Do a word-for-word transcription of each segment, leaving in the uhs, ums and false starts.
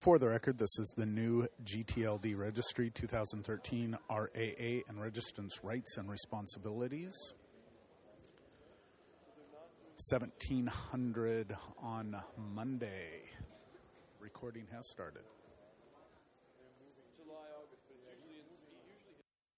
For the record, this is the new G T L D Registry twenty thirteen R A A and Registrants' Rights and Responsibilities. seventeen hundred on Monday. Recording has started. July, August, but usually it's usually.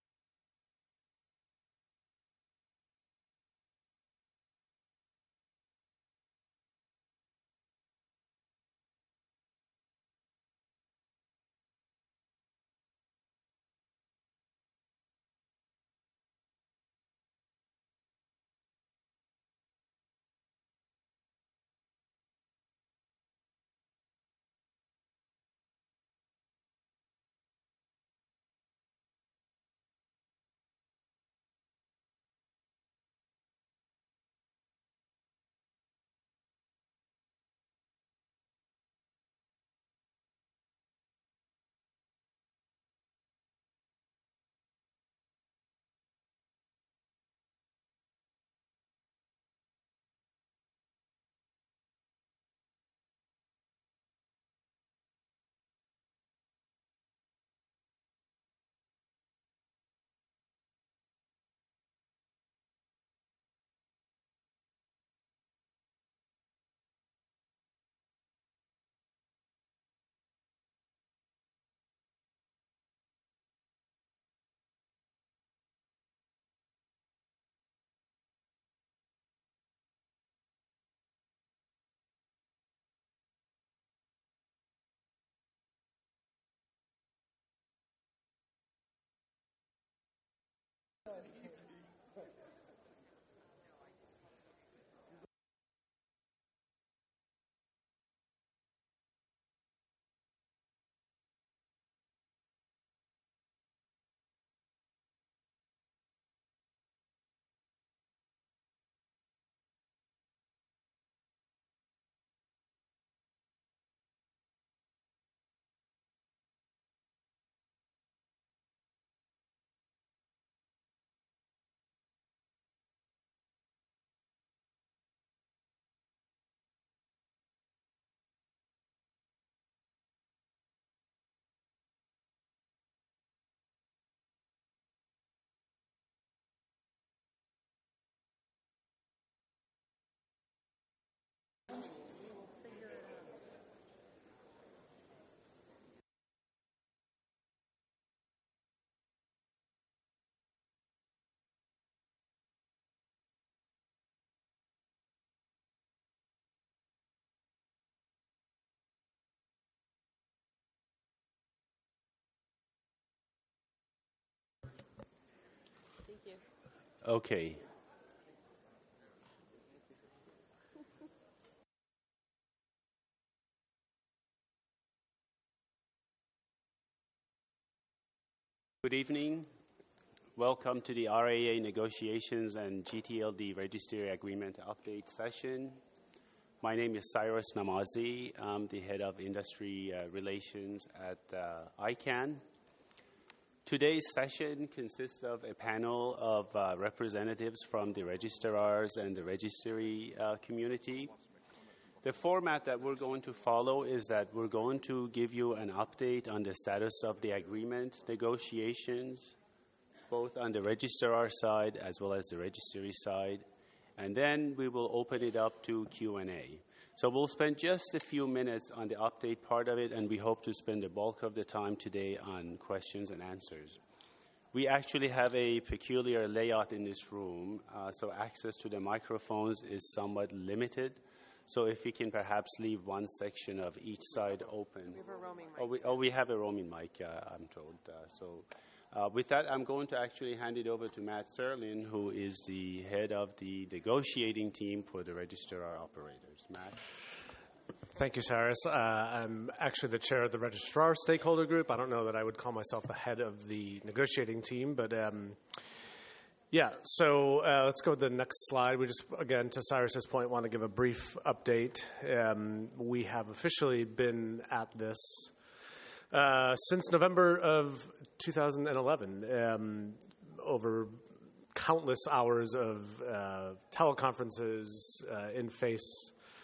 Thank you. Okay. Good evening. Welcome to the R A A negotiations and G T L D registry agreement update session. My name is Cyrus Namazi. I'm the head of industry uh, relations at uh, I CANN. Today's session consists of a panel of uh, representatives from the registrars and the registry uh, community. The format that we're going to follow is that we're going to give you an update on the status of the agreement negotiations, both on the registrar side as well as the registry side, and then we will open it up to Q and A. So we'll spend just a few minutes on the update part of it, and we hope to spend the bulk of the time today on questions and answers. We actually have a peculiar layout in this room, uh, so access to the microphones is somewhat limited. So if we can perhaps leave one section of each side open. We have a roaming mic. Oh, we, oh, we have a roaming mic, uh, I'm told. Uh, so uh, with that, I'm going to actually hand it over to Matt Serlin, who is the head of the negotiating team for the registrar operators. Matt? Thank you, Cyrus. Uh, I'm actually the chair of the registrar stakeholder group. I don't know that I would call myself the head of the negotiating team, but um, yeah, so uh, let's go to the next slide. We just, again, to Cyrus's point, want to give a brief update. Um, we have officially been at this uh, since November of two thousand eleven, um, over countless hours of uh, teleconferences, uh, in-face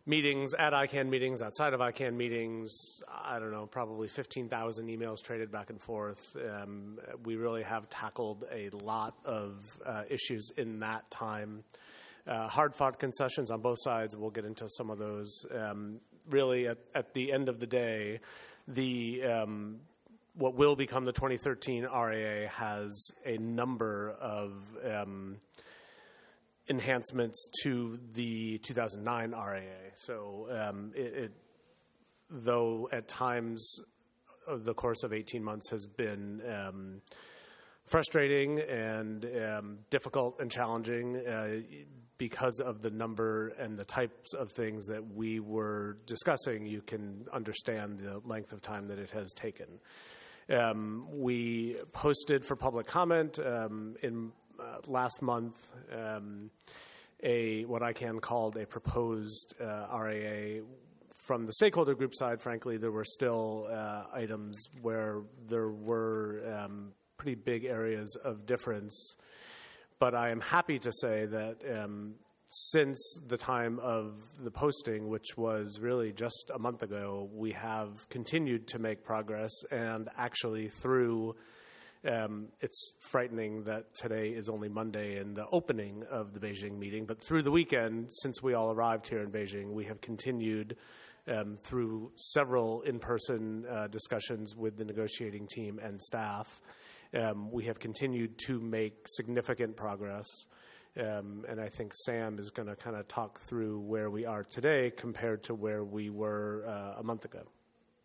meetings, at I CANN meetings, outside of I CANN meetings, I don't know, probably fifteen thousand emails traded back and forth. Um, we really have tackled a lot of uh, issues in that time. Uh, hard-fought concessions on both sides. We'll get into some of those. Um, really, at, at the end of the day, the um, what will become the twenty thirteen R A A has a number of um, enhancements to the two thousand nine R A A. So um, it, it, though at times of the course of eighteen months has been um, frustrating and um, difficult and challenging uh, because of the number and the types of things that we were discussing, you can understand the length of time that it has taken. Um, we posted for public comment um, in uh, last month um, a what I CANN called a proposed uh, R A A. From the stakeholder group side, frankly, there were still uh, items where there were um, pretty big areas of difference. But I am happy to say that um, since the time of the posting, which was really just a month ago, we have continued to make progress. And actually through, um, it's frightening that today is only Monday and the opening of the Beijing meeting, but through the weekend, since we all arrived here in Beijing, we have continued um, through several in-person uh, discussions with the negotiating team and staff. Um, we have continued to make significant progress, um, and I think Sam is going to kind of talk through where we are today compared to where we were uh, a month ago.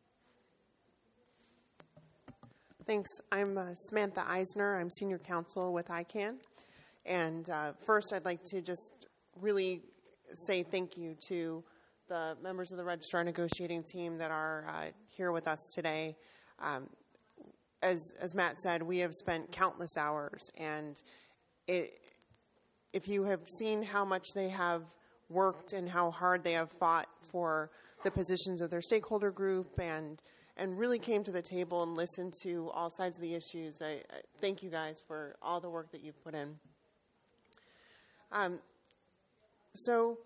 Thanks. I'm uh, Samantha Eisner. I'm senior counsel with I CANN. And uh, first, I'd like to just really say thank you to the members of the registrar negotiating team that are uh, here with us today. Um, As as Matt said, we have spent countless hours, and it, if you have seen how much they have worked and how hard they have fought for the positions of their stakeholder group and and really came to the table and listened to all sides of the issues, I, I thank you guys for all the work that you've put in. Um, so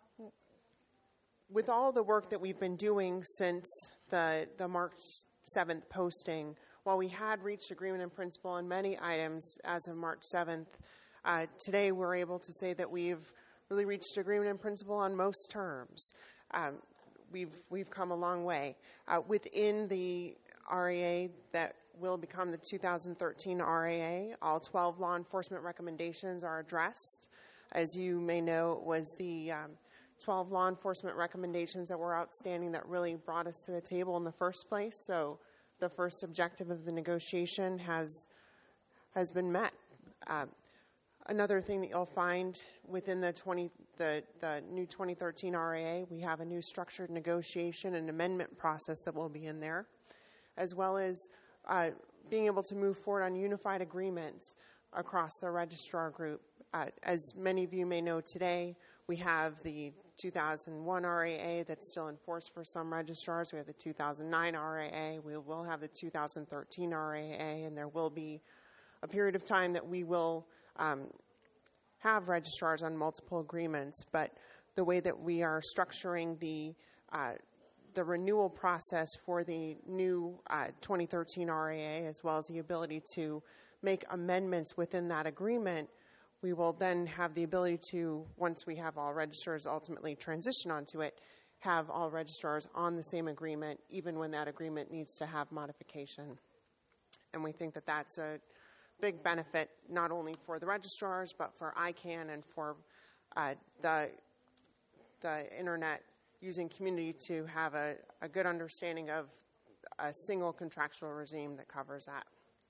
with all the work that we've been doing since the the March seventh posting, while we had reached agreement in principle on many items as of March seventh, uh, today we're able to say that we've really reached agreement in principle on most terms. Um, we've we've come a long way. Uh, within the R A A that will become the two thousand thirteen R A A, all twelve law enforcement recommendations are addressed. As you may know, it was the um, twelve law enforcement recommendations that were outstanding that really brought us to the table in the first place. So the first objective of the negotiation has has been met. Uh, another thing that you'll find within the twenty the, the new twenty thirteen R A A, we have a new structured negotiation and amendment process that will be in there, as well as uh, being able to move forward on unified agreements across the registrar group. Uh, as many of you may know today, we have the two thousand one R A A that's still in force for some registrars. We have the two thousand nine R A A. We will have the two thousand thirteen R A A, and there will be a period of time that we will um, have registrars on multiple agreements. But the way that we are structuring the uh, the renewal process for the new uh, twenty thirteen R A A, as well as the ability to make amendments within that agreement, we will then have the ability to, once we have all registrars ultimately transition onto it, have all registrars on the same agreement, even when that agreement needs to have modification. And we think that that's a big benefit, not only for the registrars, but for I CANN and for uh, the, the Internet using community to have a, a good understanding of a single contractual regime that covers that.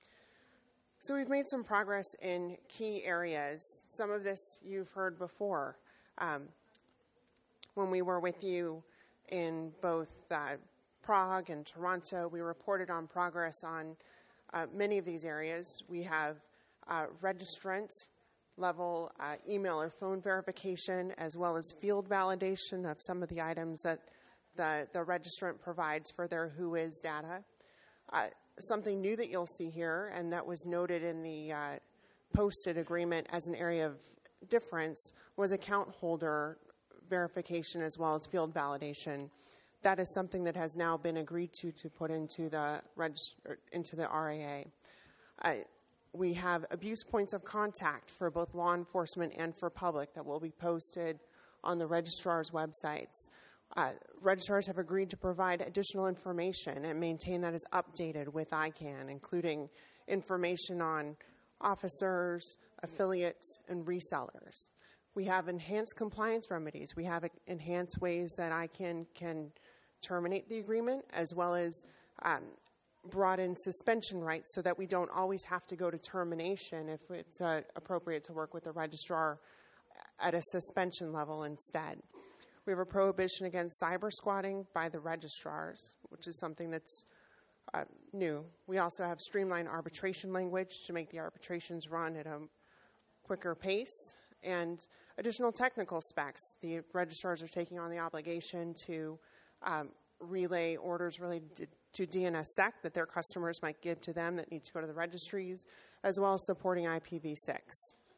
So we've made some progress in key areas. Some of this you've heard before. Um, when we were with you in both uh, Prague and Toronto, we reported on progress on uh, many of these areas. We have uh, registrant level uh, email or phone verification, as well as field validation of some of the items that the, the registrant provides for their Who Is data. Uh, Something new that you'll see here, and that was noted in the uh, posted agreement as an area of difference, was account holder verification as well as field validation. That is something that has now been agreed to to put into the regist- into the R A A. Uh, we have abuse points of contact for both law enforcement and for public that will be posted on the registrar's websites. Uh, registrars have agreed to provide additional information and maintain that is updated with I CANN, including information on officers, affiliates, and resellers. We have enhanced compliance remedies. We have enhanced ways that I CANN can terminate the agreement, as well as um, brought in suspension rights so that we don't always have to go to termination if it's uh, appropriate to work with the registrar at a suspension level instead. We have a prohibition against cyber squatting by the registrars, which is something that's uh, new. We also have streamlined arbitration language to make the arbitrations run at a quicker pace, and additional technical specs. The registrars are taking on the obligation to um, relay orders related to, to D N S S E C that their customers might give to them that need to go to the registries, as well as supporting I P v six.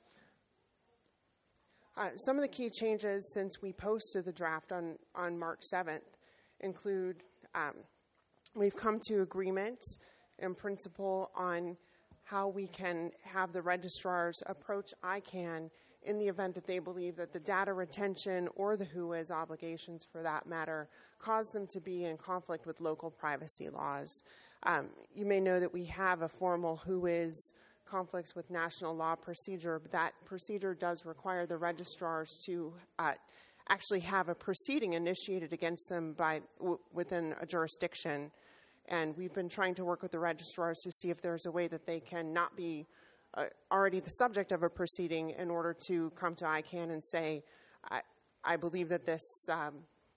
Uh, some of the key changes since we posted the draft on, on March seventh include um, we've come to agreement in principle on how we can have the registrars approach I CANN in the event that they believe that the data retention or the WHOIS obligations, for that matter, cause them to be in conflict with local privacy laws. Um, you may know that we have a formal WHOIS conflicts with national law procedure, but that procedure does require the registrars to uh, actually have a proceeding initiated against them by w- within a jurisdiction. And we've been trying to work with the registrars to see if there's a way that they can not be uh, already the subject of a proceeding in order to come to I CANN and say, I, I believe that this um,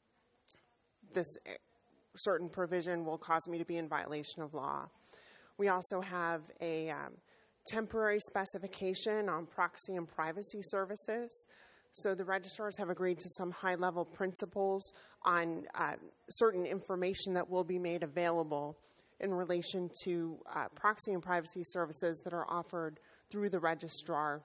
this certain provision will cause me to be in violation of law. We also have a um, temporary specification on proxy and privacy services. So the registrars have agreed to some high-level principles on uh, certain information that will be made available in relation to uh, proxy and privacy services that are offered through the registrar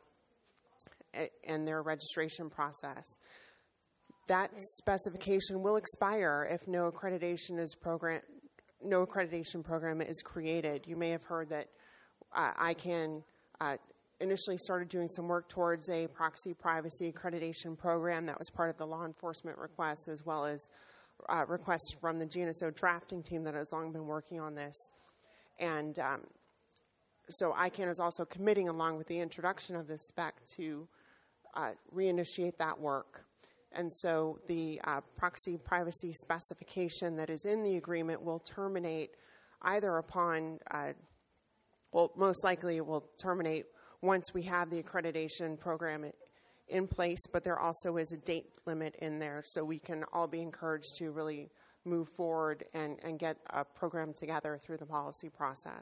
and their registration process. That specification will expire if no accreditation is program, no accreditation program is created. You may have heard that uh, I CANN uh, initially started doing some work towards a proxy privacy accreditation program that was part of the law enforcement request, as well as uh, requests from the G N S O drafting team that has long been working on this. And um, so I CANN is also committing, along with the introduction of this spec, to uh, reinitiate that work. And so the uh, proxy privacy specification that is in the agreement will terminate either upon, uh, well, most likely it will terminate once we have the accreditation program in place, but there also is a date limit in there, so we can all be encouraged to really move forward and, and get a program together through the policy process.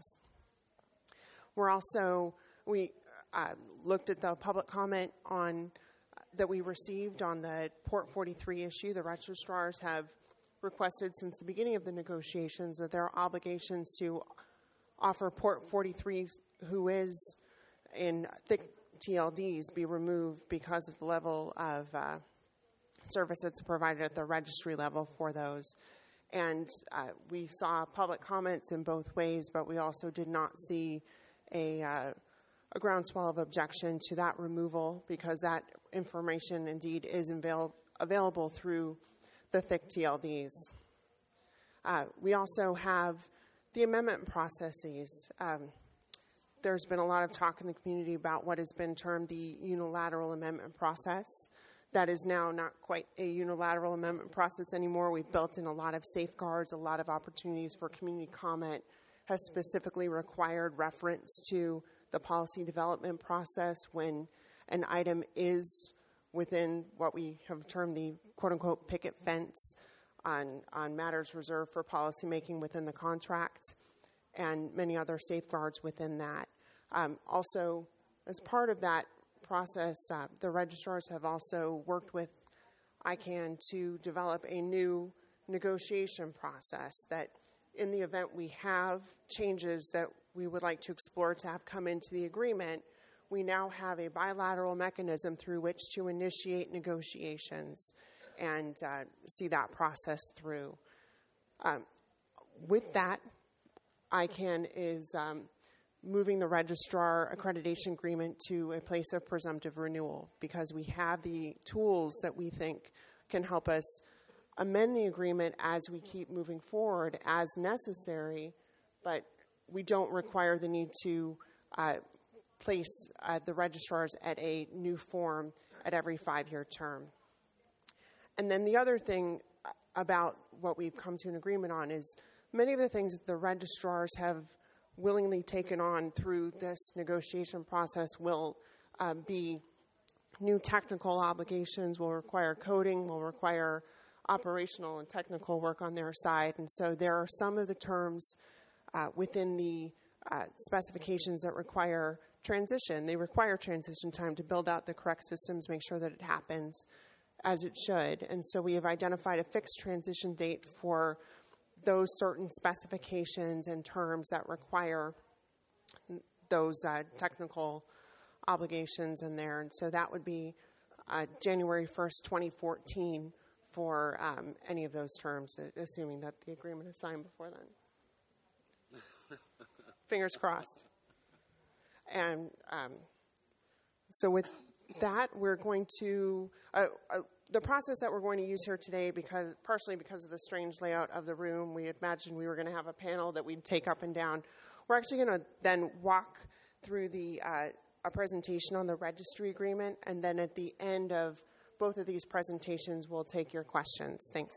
We're also, we uh, looked at the public comment on that we received on the Port forty-three issue. The registrars have requested since the beginning of the negotiations that there are obligations to offer Port forty-three WHOIS in thick T L Ds be removed because of the level of uh, service that's provided at the registry level for those. And uh, we saw public comments in both ways, but we also did not see a, uh, a groundswell of objection to that removal, because that information indeed is avail- available through the thick T L Ds. Uh, we also have the amendment processes. Um, There's been a lot of talk in the community about what has been termed the unilateral amendment process. That is now not quite a unilateral amendment process anymore. We've built in a lot of safeguards, a lot of opportunities for community comment, has specifically required reference to the policy development process when an item is within what we have termed the quote-unquote picket fence on, on matters reserved for policymaking within the contract, and many other safeguards within that. Um, also, as part of that process, uh, the registrars have also worked with I CANN to develop a new negotiation process that in the event we have changes that we would like to explore to have come into the agreement, we now have a bilateral mechanism through which to initiate negotiations. and uh, see that process through. Um, with that, I C A N is um, moving the registrar accreditation agreement to a place of presumptive renewal because we have the tools that we think can help us amend the agreement as we keep moving forward as necessary, but we don't require the need to uh, place uh, the registrars at a new form at every five-year term. And then the other thing about what we've come to an agreement on is many of the things that the registrars have willingly taken on through this negotiation process will uh, be new technical obligations, will require coding, will require operational and technical work on their side. And so there are some of the terms uh, within the uh, specifications that require transition. They require transition time to build out the correct systems, make sure that it happens as it should. And so we have identified a fixed transition date for those certain specifications and terms that require those uh, technical obligations in there. And so that would be uh, January first, twenty fourteen for um, any of those terms, assuming that the agreement is signed before then. Fingers crossed. And um, so with that, we're going to, uh, uh, the process that we're going to use here today, because partially because of the strange layout of the room, we imagined we were going to have a panel that we'd take up and down. We're actually going to then walk through the uh, a presentation on the registry agreement, and then at the end of both of these presentations, we'll take your questions. Thanks.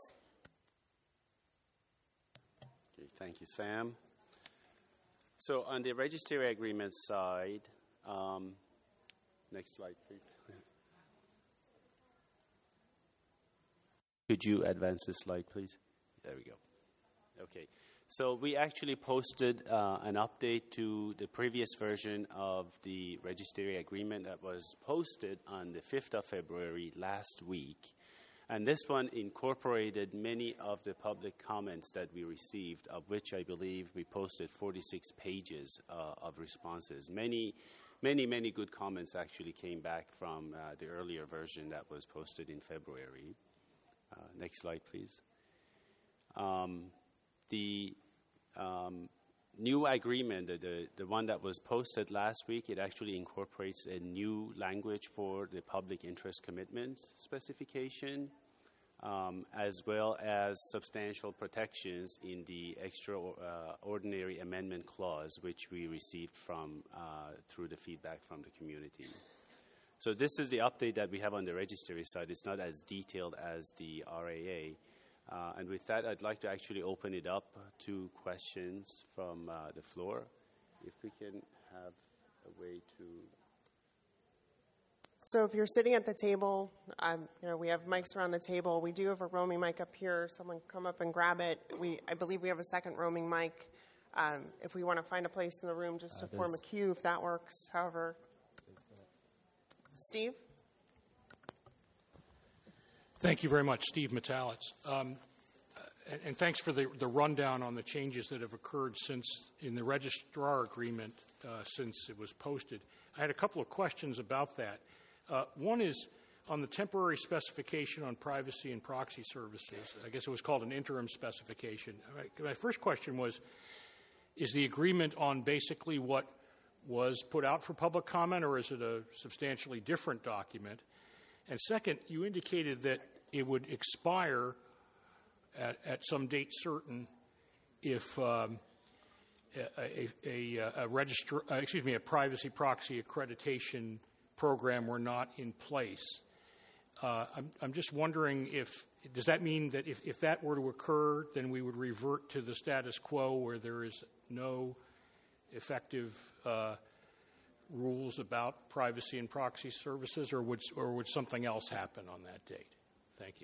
Okay, thank you, Sam. So on the registry agreement side, um, next slide, please. Could you advance the slide, please? There we go. Okay. So we actually posted uh, an update to the previous version of the registry agreement that was posted on the fifth of February last week. And this one incorporated many of the public comments that we received, of which I believe we posted forty-six pages uh, of responses. Many, many, many good comments actually came back from uh, the earlier version that was posted in February. Uh, next slide, please. Um, the um, new agreement, the, the, the one that was posted last week, it actually incorporates a new language for the public interest commitment specification, um, as well as substantial protections in the extraordinary uh, amendment clause, which we received from uh, through the feedback from the community. So this is the update that we have on the registry side. It's not as detailed as the R A A. Uh, and with that, I'd like to actually open it up to questions from uh, the floor. If we can have a way to... So if you're sitting at the table, um, you know, we have mics around the table. We do have a roaming mic up here. Someone come up and grab it. We, I believe we have a second roaming mic. Um, if we want to find a place in the room just to uh, form a queue, if that works, however... Steve? Thank you very much, Steve Metalitz. Um, and, and thanks for the, the rundown on the changes that have occurred since in the registrar agreement uh, since it was posted. I had a couple of questions about that. Uh, one is on the temporary specification on privacy and proxy services. I guess it was called an interim specification. My, my first question was, is the agreement on basically what was put out for public comment, or is it a substantially different document? And second, you indicated that it would expire at, at some date certain if um, a, a, a, a registra- uh, excuse me, a privacy proxy accreditation program were not in place. Uh, I'm, I'm just wondering if, does that mean that if, if that were to occur, then we would revert to the status quo where there is no effective uh, rules about privacy and proxy services, or would or would something else happen on that date? Thank you.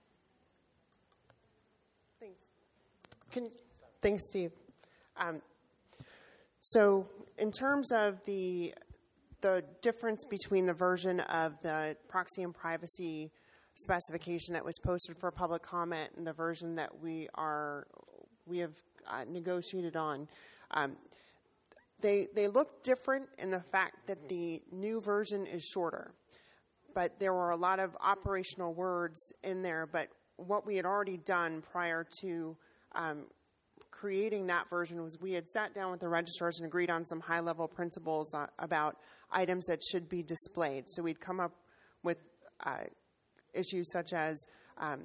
Thanks. Can, thanks, Steve. Um, so, in terms of the the difference between the version of the proxy and privacy specification that was posted for public comment and the version that we are we have uh, negotiated on. Um, They, they look different in the fact that the new version is shorter. but there were a lot of operational words in there. But what we had already done prior to um, creating that version was we had sat down with the registrars and agreed on some high-level principles uh, about items that should be displayed. So we'd come up with uh, issues such as um,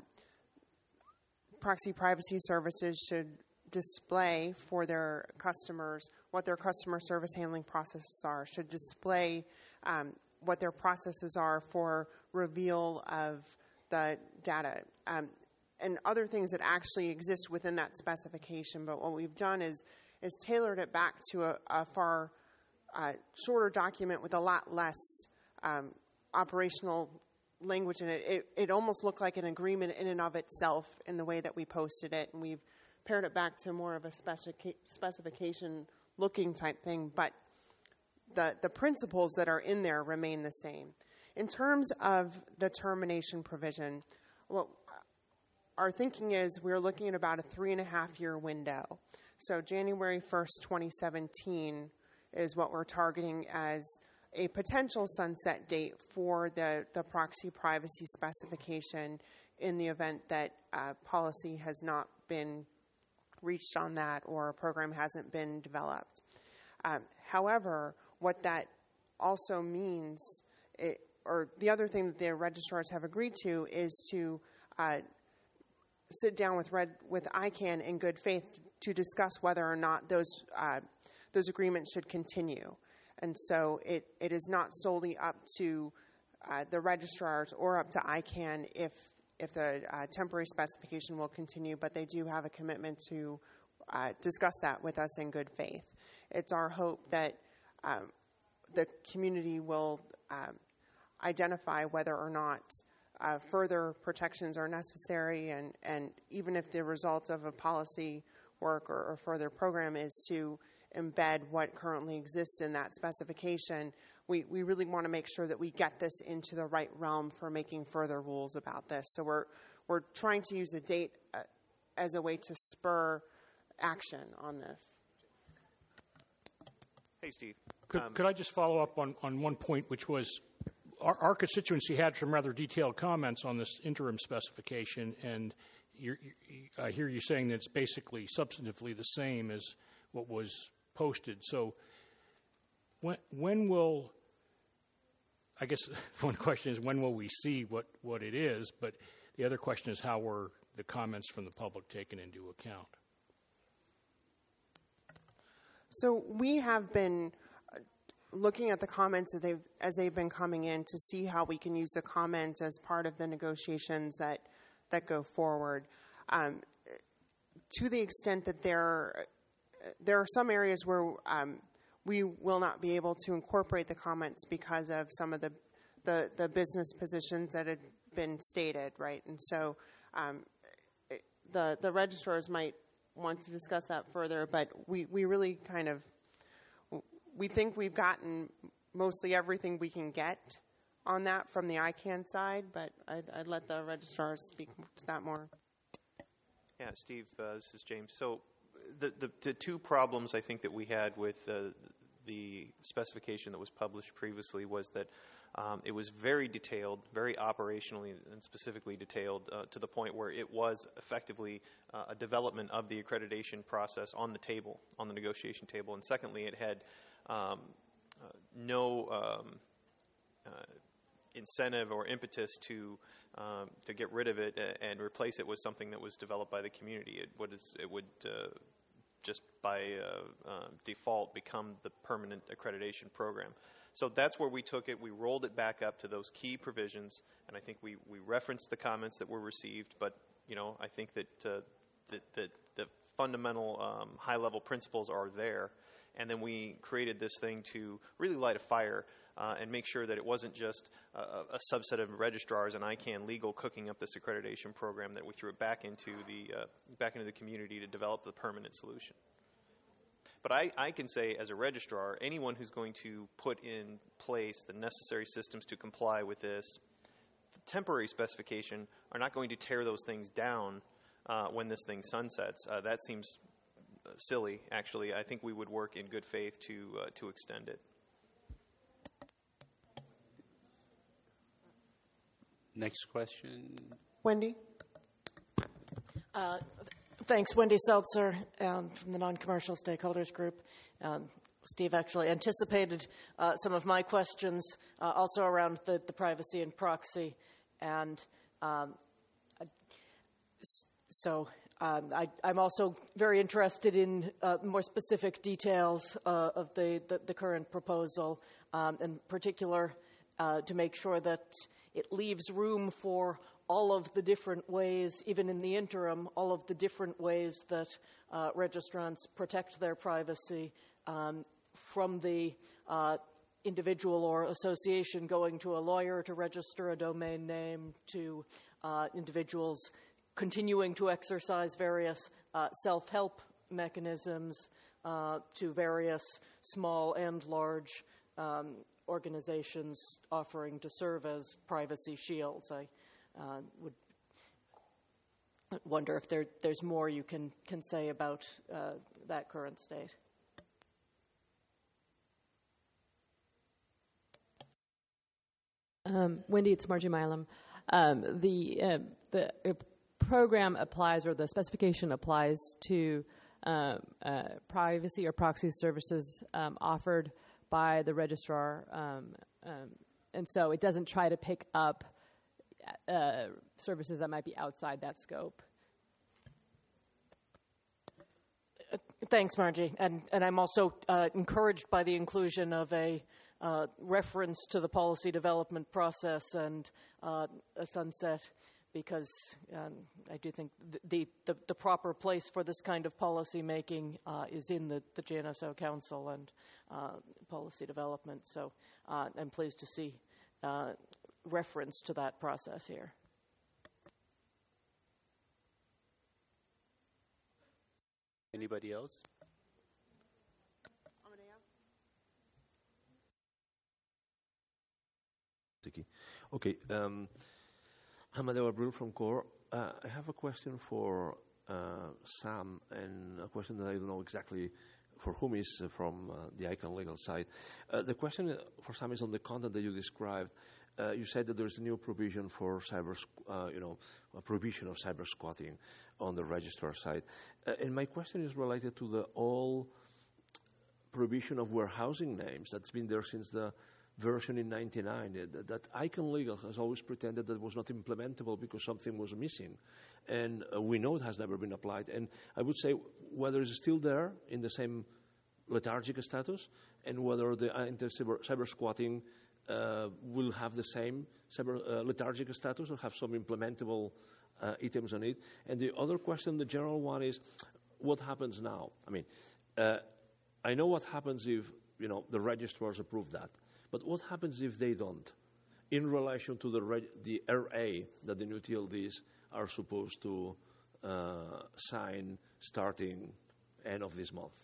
proxy privacy services should display for their customers what their customer service handling processes are, should display um, what their processes are for reveal of the data, um, and other things that actually exist within that specification. But what we've done is is tailored it back to a, a far uh, shorter document with a lot less um, operational language in it. it. It almost looked like an agreement in and of itself in the way that we posted it, and we've pared it back to more of a specifica- specification looking type thing, but the, the principles that are in there remain the same. In terms of the termination provision, what our thinking is we're looking at about a three and a half year window. So January first, twenty seventeen is what we're targeting as a potential sunset date for the, the proxy privacy specification in the event that uh, policy has not been reached on that or a program hasn't been developed. Um, however, what that also means, it, or the other thing that the registrars have agreed to is to uh, sit down with Red, with I CANN in good faith to discuss whether or not those uh, those agreements should continue. And so it, it is not solely up to uh, the registrars or up to I CANN if if the uh, temporary specification will continue, but they do have a commitment to uh, discuss that with us in good faith. It's our hope that um, the community will um, identify whether or not uh, further protections are necessary, and, and even if the result of a policy work or, or further program is to embed what currently exists in that specification, we, we really want to make sure that we get this into the right realm for making further rules about this. So we're we're trying to use the date uh, as a way to spur action on this. Hey, Steve. Could, um, could I just follow up on, on one point, which was our, our constituency had some rather detailed comments on this interim specification, and you're, you, I hear you saying that it's basically substantively the same as what was posted. So when when will, I guess one question is when will we see what, what it is, but the other question is how were the comments from the public taken into account? So we have been looking at the comments that they've, as they've been coming in to see how we can use the comments as part of the negotiations that, that go forward. Um, to the extent that there, there are some areas where um, we will not be able to incorporate the comments because of some of the, the, the business positions that had been stated, right? And so um, the, the registrars might want to discuss that further, but we, we really kind of, we think we've gotten mostly everything we can get on that from the I CANN side, but I'd, I'd let the registrars speak to that more. Yeah, Steve, uh, this is James. So the, the, the two problems I think that we had with uh, the specification that was published previously was that um, it was very detailed, very operationally and specifically detailed uh, to the point where it was effectively uh, a development of the accreditation process on the table, on the negotiation table. And secondly, it had um, uh, no um, uh, incentive or impetus to um, to get rid of it and replace it with something that was developed by the community. It would it would uh, just by uh, uh, default become the permanent accreditation program. So that's where we took it. We rolled it back up to those key provisions, and I think we, we referenced the comments that were received. But you know, I think that uh, that the, the fundamental um, high-level principles are there, and then we created this thing to really light a fire uh, and make sure that it wasn't just a, a subset of registrars and I CANN Legal cooking up this accreditation program, that we threw it back into the uh, back into the community to develop the permanent solution. But I, I can say, as a registrar, anyone who's going to put in place the necessary systems to comply with this temporary specification are not going to tear those things down uh, when this thing sunsets. Uh, that seems silly, actually. I think we would work in good faith to uh, to extend it. Next question. Wendy? Uh, th- thanks, Wendy Seltzer um, from the Non-Commercial Stakeholders Group. Um, Steve actually anticipated uh, some of my questions, uh, also around the, the privacy and proxy. And um, I, so um, I, I'm also very interested in uh, more specific details uh, of the, the, the current proposal, um, in particular uh, to make sure that it leaves room for all of the different ways, even in the interim, all of the different ways that uh, registrants protect their privacy, um, from the uh, individual or association going to a lawyer to register a domain name, to uh, individuals continuing to exercise various uh, self-help mechanisms, uh, to various small and large um, organizations offering to serve as privacy shields. I uh, would wonder if there, there's more you can, can say about uh, that current state. Um, Wendy, it's Margie Milam. Um, the uh, the uh, program applies, or the specification applies to um, uh, privacy or proxy services um, offered by the registrar, um, um, and so it doesn't try to pick up uh, services that might be outside that scope. Uh, thanks, Margie, and and I'm also uh, encouraged by the inclusion of a Uh, reference to the policy development process and uh, a sunset, because um, I do think the, the, the proper place for this kind of policy making uh, is in the, the G N S O Council and uh, policy development. So uh, I'm pleased to see uh, reference to that process here. Anybody else? Okay, um, Amadeo Abril from CORE. Uh, I have a question for uh, Sam, and a question that I don't know exactly for whom is uh, from uh, the ICANN legal side. Uh, the question for Sam is on the content that you described. Uh, you said that there's a new provision for cyber, uh, you know, a prohibition of cyber squatting on the registrar side. Uh, and my question is related to the all prohibition of warehousing names that's been there since the version in ninety-nine, that, that ICANN Legal has always pretended that it was not implementable because something was missing. And uh, we know it has never been applied. And I would say whether it's still there in the same lethargic status, and whether the anti-cyber cyber squatting uh, will have the same cyber uh, lethargic status or have some implementable uh, items on it. And the other question, the general one, is what happens now? I mean, uh, I know what happens if, you know, the registrars approve that. But what happens if they don't, in relation to the, reg the R A that the new T L Ds are supposed to uh, sign starting end of this month?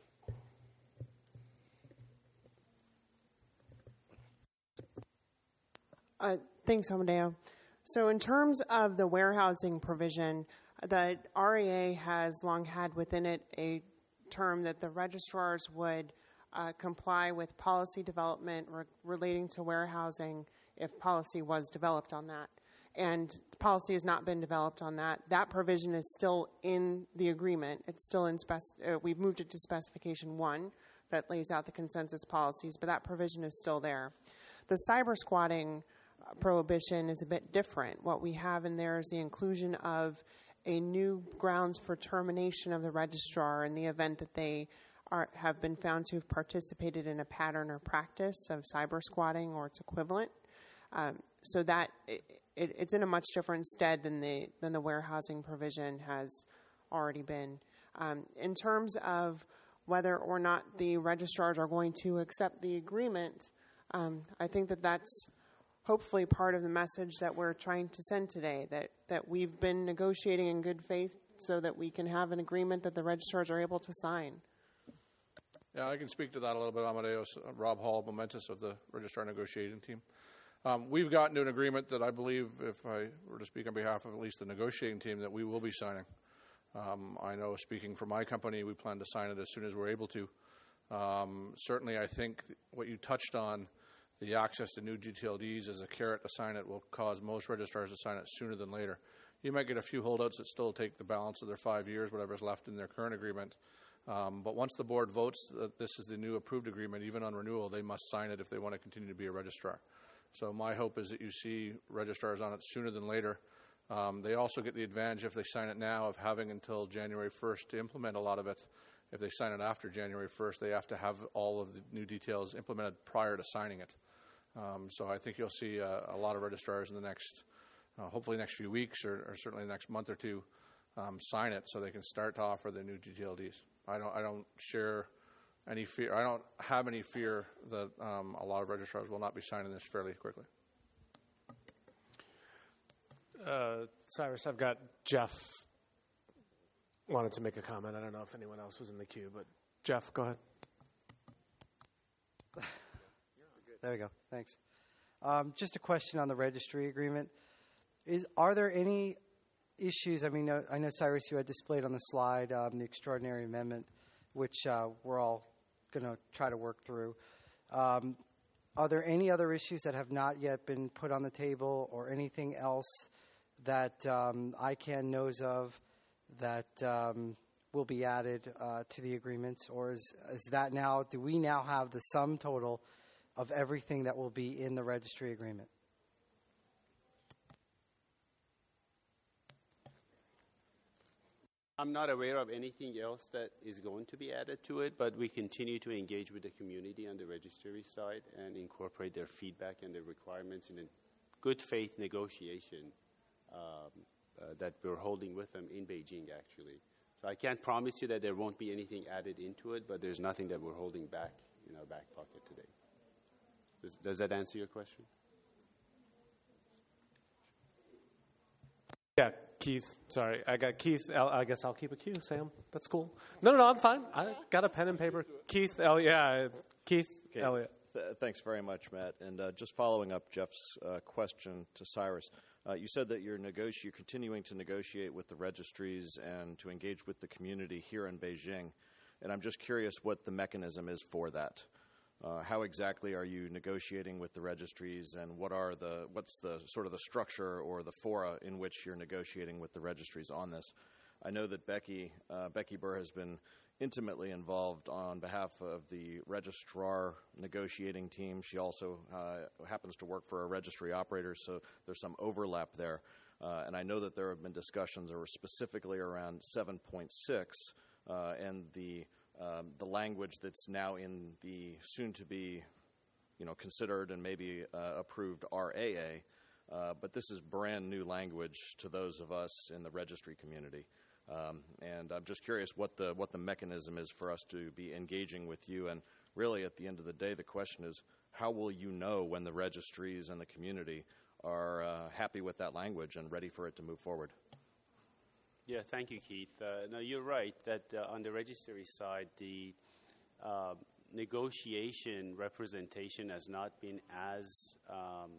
Uh, thanks, Amadeo. So in terms of the warehousing provision, the R A A has long had within it a term that the registrars would Uh, comply with policy development re relating to warehousing if policy was developed on that. And policy has not been developed on that. That provision is still in the agreement. It's still in spec uh, we've moved it to specification one that lays out the consensus policies, but that provision is still there. The cyber squatting prohibition is a bit different. What we have in there is the inclusion of a new grounds for termination of the registrar in the event that they Are, have been found to have participated in a pattern or practice of cyber squatting or its equivalent. Um, so that it, it, it's in a much different stead than the than the warehousing provision has already been. Um, in terms of whether or not the registrars are going to accept the agreement, um, I think that that's hopefully part of the message that we're trying to send today, that, that we've been negotiating in good faith so that we can have an agreement that the registrars are able to sign. Yeah, I can speak to that a little bit, Amadeus. Uh, Rob Hall, Momentous of the Registrar Negotiating Team. Um, we've gotten to an agreement that I believe, if I were to speak on behalf of at least the negotiating team, that we will be signing. Um, I know, speaking for my company, we plan to sign it as soon as we're able to. Um, certainly, I think what you touched on, the access to new G T L Ds as a carrot to sign it will cause most registrars to sign it sooner than later. You might get a few holdouts that still take the balance of their five years, whatever's left in their current agreement. Um, but once the board votes that this is the new approved agreement, even on renewal, they must sign it if they want to continue to be a registrar. So my hope is that you see registrars on it sooner than later. Um, they also get the advantage, if they sign it now, of having until January first to implement a lot of it. If they sign it after January first, they have to have all of the new details implemented prior to signing it. Um, so I think you'll see uh, a lot of registrars in the next, uh, hopefully next few weeks or, or certainly the next month or two, um, sign it so they can start to offer the new G T L Ds. I don't, I don't share any fear, I don't have any fear that um, a lot of registrars will not be signing this fairly quickly. Uh, Cyrus, I've got Jeff wanted to make a comment. I don't know if anyone else was in the queue, but Jeff, go ahead. There we go. Thanks. Um, just a question on the registry agreement. Is Are there any issues? I mean, I know, Cyrus, you had displayed on the slide um, the extraordinary amendment, which uh, we're all going to try to work through. Um, are there any other issues that have not yet been put on the table or anything else that um, I C A N knows of that um, will be added uh, to the agreement? Or is, is that now, do we now have the sum total of everything that will be in the registry agreement? I'm not aware of anything else that is going to be added to it, but we continue to engage with the community on the registry side and incorporate their feedback and their requirements in a good faith negotiation um, uh, that we're holding with them in Beijing, actually. So I can't promise you that there won't be anything added into it, but there's nothing that we're holding back in our back pocket today. Does, does that answer your question? Yeah, Keith. Sorry, I got Keith. I'll, I guess I'll keep a queue, Sam. That's cool. No, no, no, I'm fine. I got a pen and paper. Keith, El- yeah, Keith, okay. Elliott. Th- thanks very much, Matt. And uh, just following up Jeff's uh, question to Cyrus, uh, you said that you're, negoti- you're continuing to negotiate with the registries and to engage with the community here in Beijing. And I'm just curious what the mechanism is for that. Uh, how exactly are you negotiating with the registries, and what are the what's the sort of the structure or the fora in which you're negotiating with the registries on this? I know that Becky uh, Becky Burr has been intimately involved on behalf of the registrar negotiating team. She also uh, happens to work for a registry operator, so there's some overlap there. Uh, and I know that there have been discussions that were specifically around seven point six uh, and the Um, the language that's now in the soon-to-be, you know, considered and maybe uh, approved R A A, uh, but this is brand new language to those of us in the registry community. Um, and I'm just curious what the what the mechanism is for us to be engaging with you. And really, at the end of the day, the question is, how will you know when the registries and the community are uh, happy with that language and ready for it to move forward? Yeah, thank you, Keith. Uh, no, you're right that uh, on the registry side, the uh, negotiation representation has not been as um,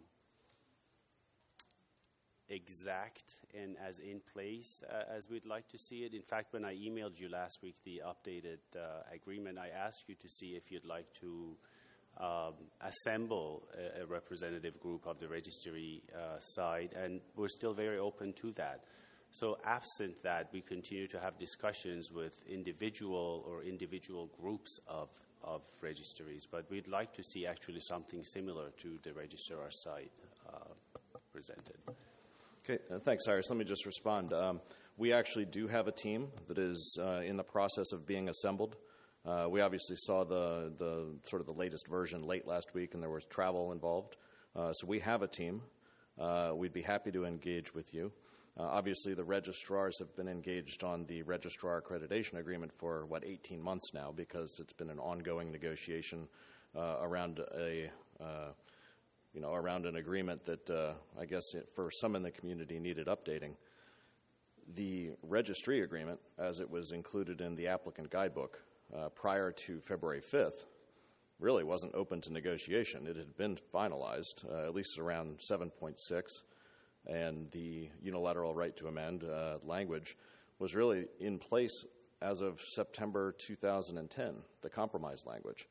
exact and as in place uh, as we'd like to see it. In fact, when I emailed you last week the updated uh, agreement, I asked you to see if you'd like to um, assemble a, a representative group of the registry uh, side, and we're still very open to that. So absent that, we continue to have discussions with individual or individual groups of, of registries, but we'd like to see actually something similar to the registrar site uh, presented. Okay, uh, thanks, Cyrus. Let me just respond. Um, we actually do have a team that is uh, in the process of being assembled. Uh, we obviously saw the, the sort of the latest version late last week, and there was travel involved. Uh, so we have a team. Uh, we'd be happy to engage with you. Uh, obviously, the registrars have been engaged on the registrar accreditation agreement for, what, eighteen months now, because it's been an ongoing negotiation uh, around a, uh, you know, around an agreement that uh, I guess it, for some in the community needed updating. The registry agreement, as it was included in the applicant guidebook uh, prior to February fifth, really wasn't open to negotiation. It had been finalized, uh, at least around seven point six. And the unilateral right to amend uh, language was really in place as of September two thousand ten, the compromise language.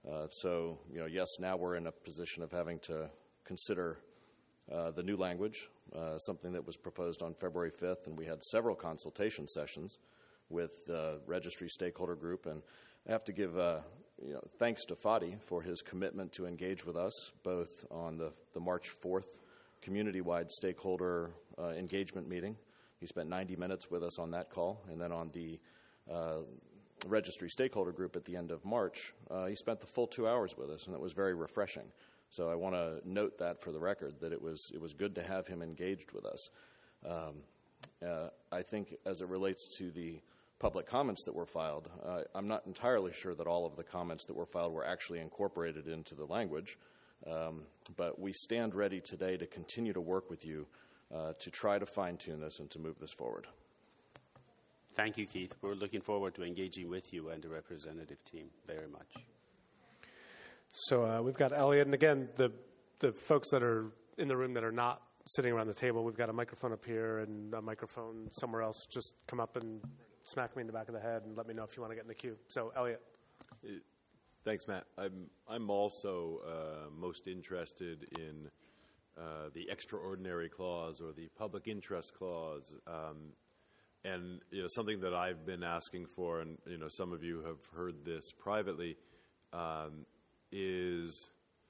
Uh, so, you know, yes, now we're in a position of having to consider uh, the new language, uh, something that was proposed on February fifth, and we had several consultation sessions with the registry stakeholder group. And I have to give uh, you know, thanks to Fadi for his commitment to engage with us, both on the, the March fourth community-wide stakeholder uh, engagement meeting. He spent ninety minutes with us on that call, and then on the uh, registry stakeholder group at the end of March, uh, he spent the full two hours with us, and it was very refreshing. So I want to note that for the record, that it was it was good to have him engaged with us. Um, uh, I think as it relates to the public comments that were filed, uh, I'm not entirely sure that all of the comments that were filed were actually incorporated into the language, um, but we stand ready today to continue to work with you uh, to try to fine-tune this and to move this forward. Thank you, Keith. We're looking forward to engaging with you and the representative team very much. So uh, we've got Elliot, and again, the the folks that are in the room that are not sitting around the table, we've got a microphone up here and a microphone somewhere else. Just come up and smack me in the back of the head and let me know if you want to get in the queue. So, Elliot. Thanks, Matt. I'm I'm also uh, most interested in uh, the extraordinary clause or the public interest clause. Um, And you know, something that I've been asking for, and you know, some of you have heard this privately, um, is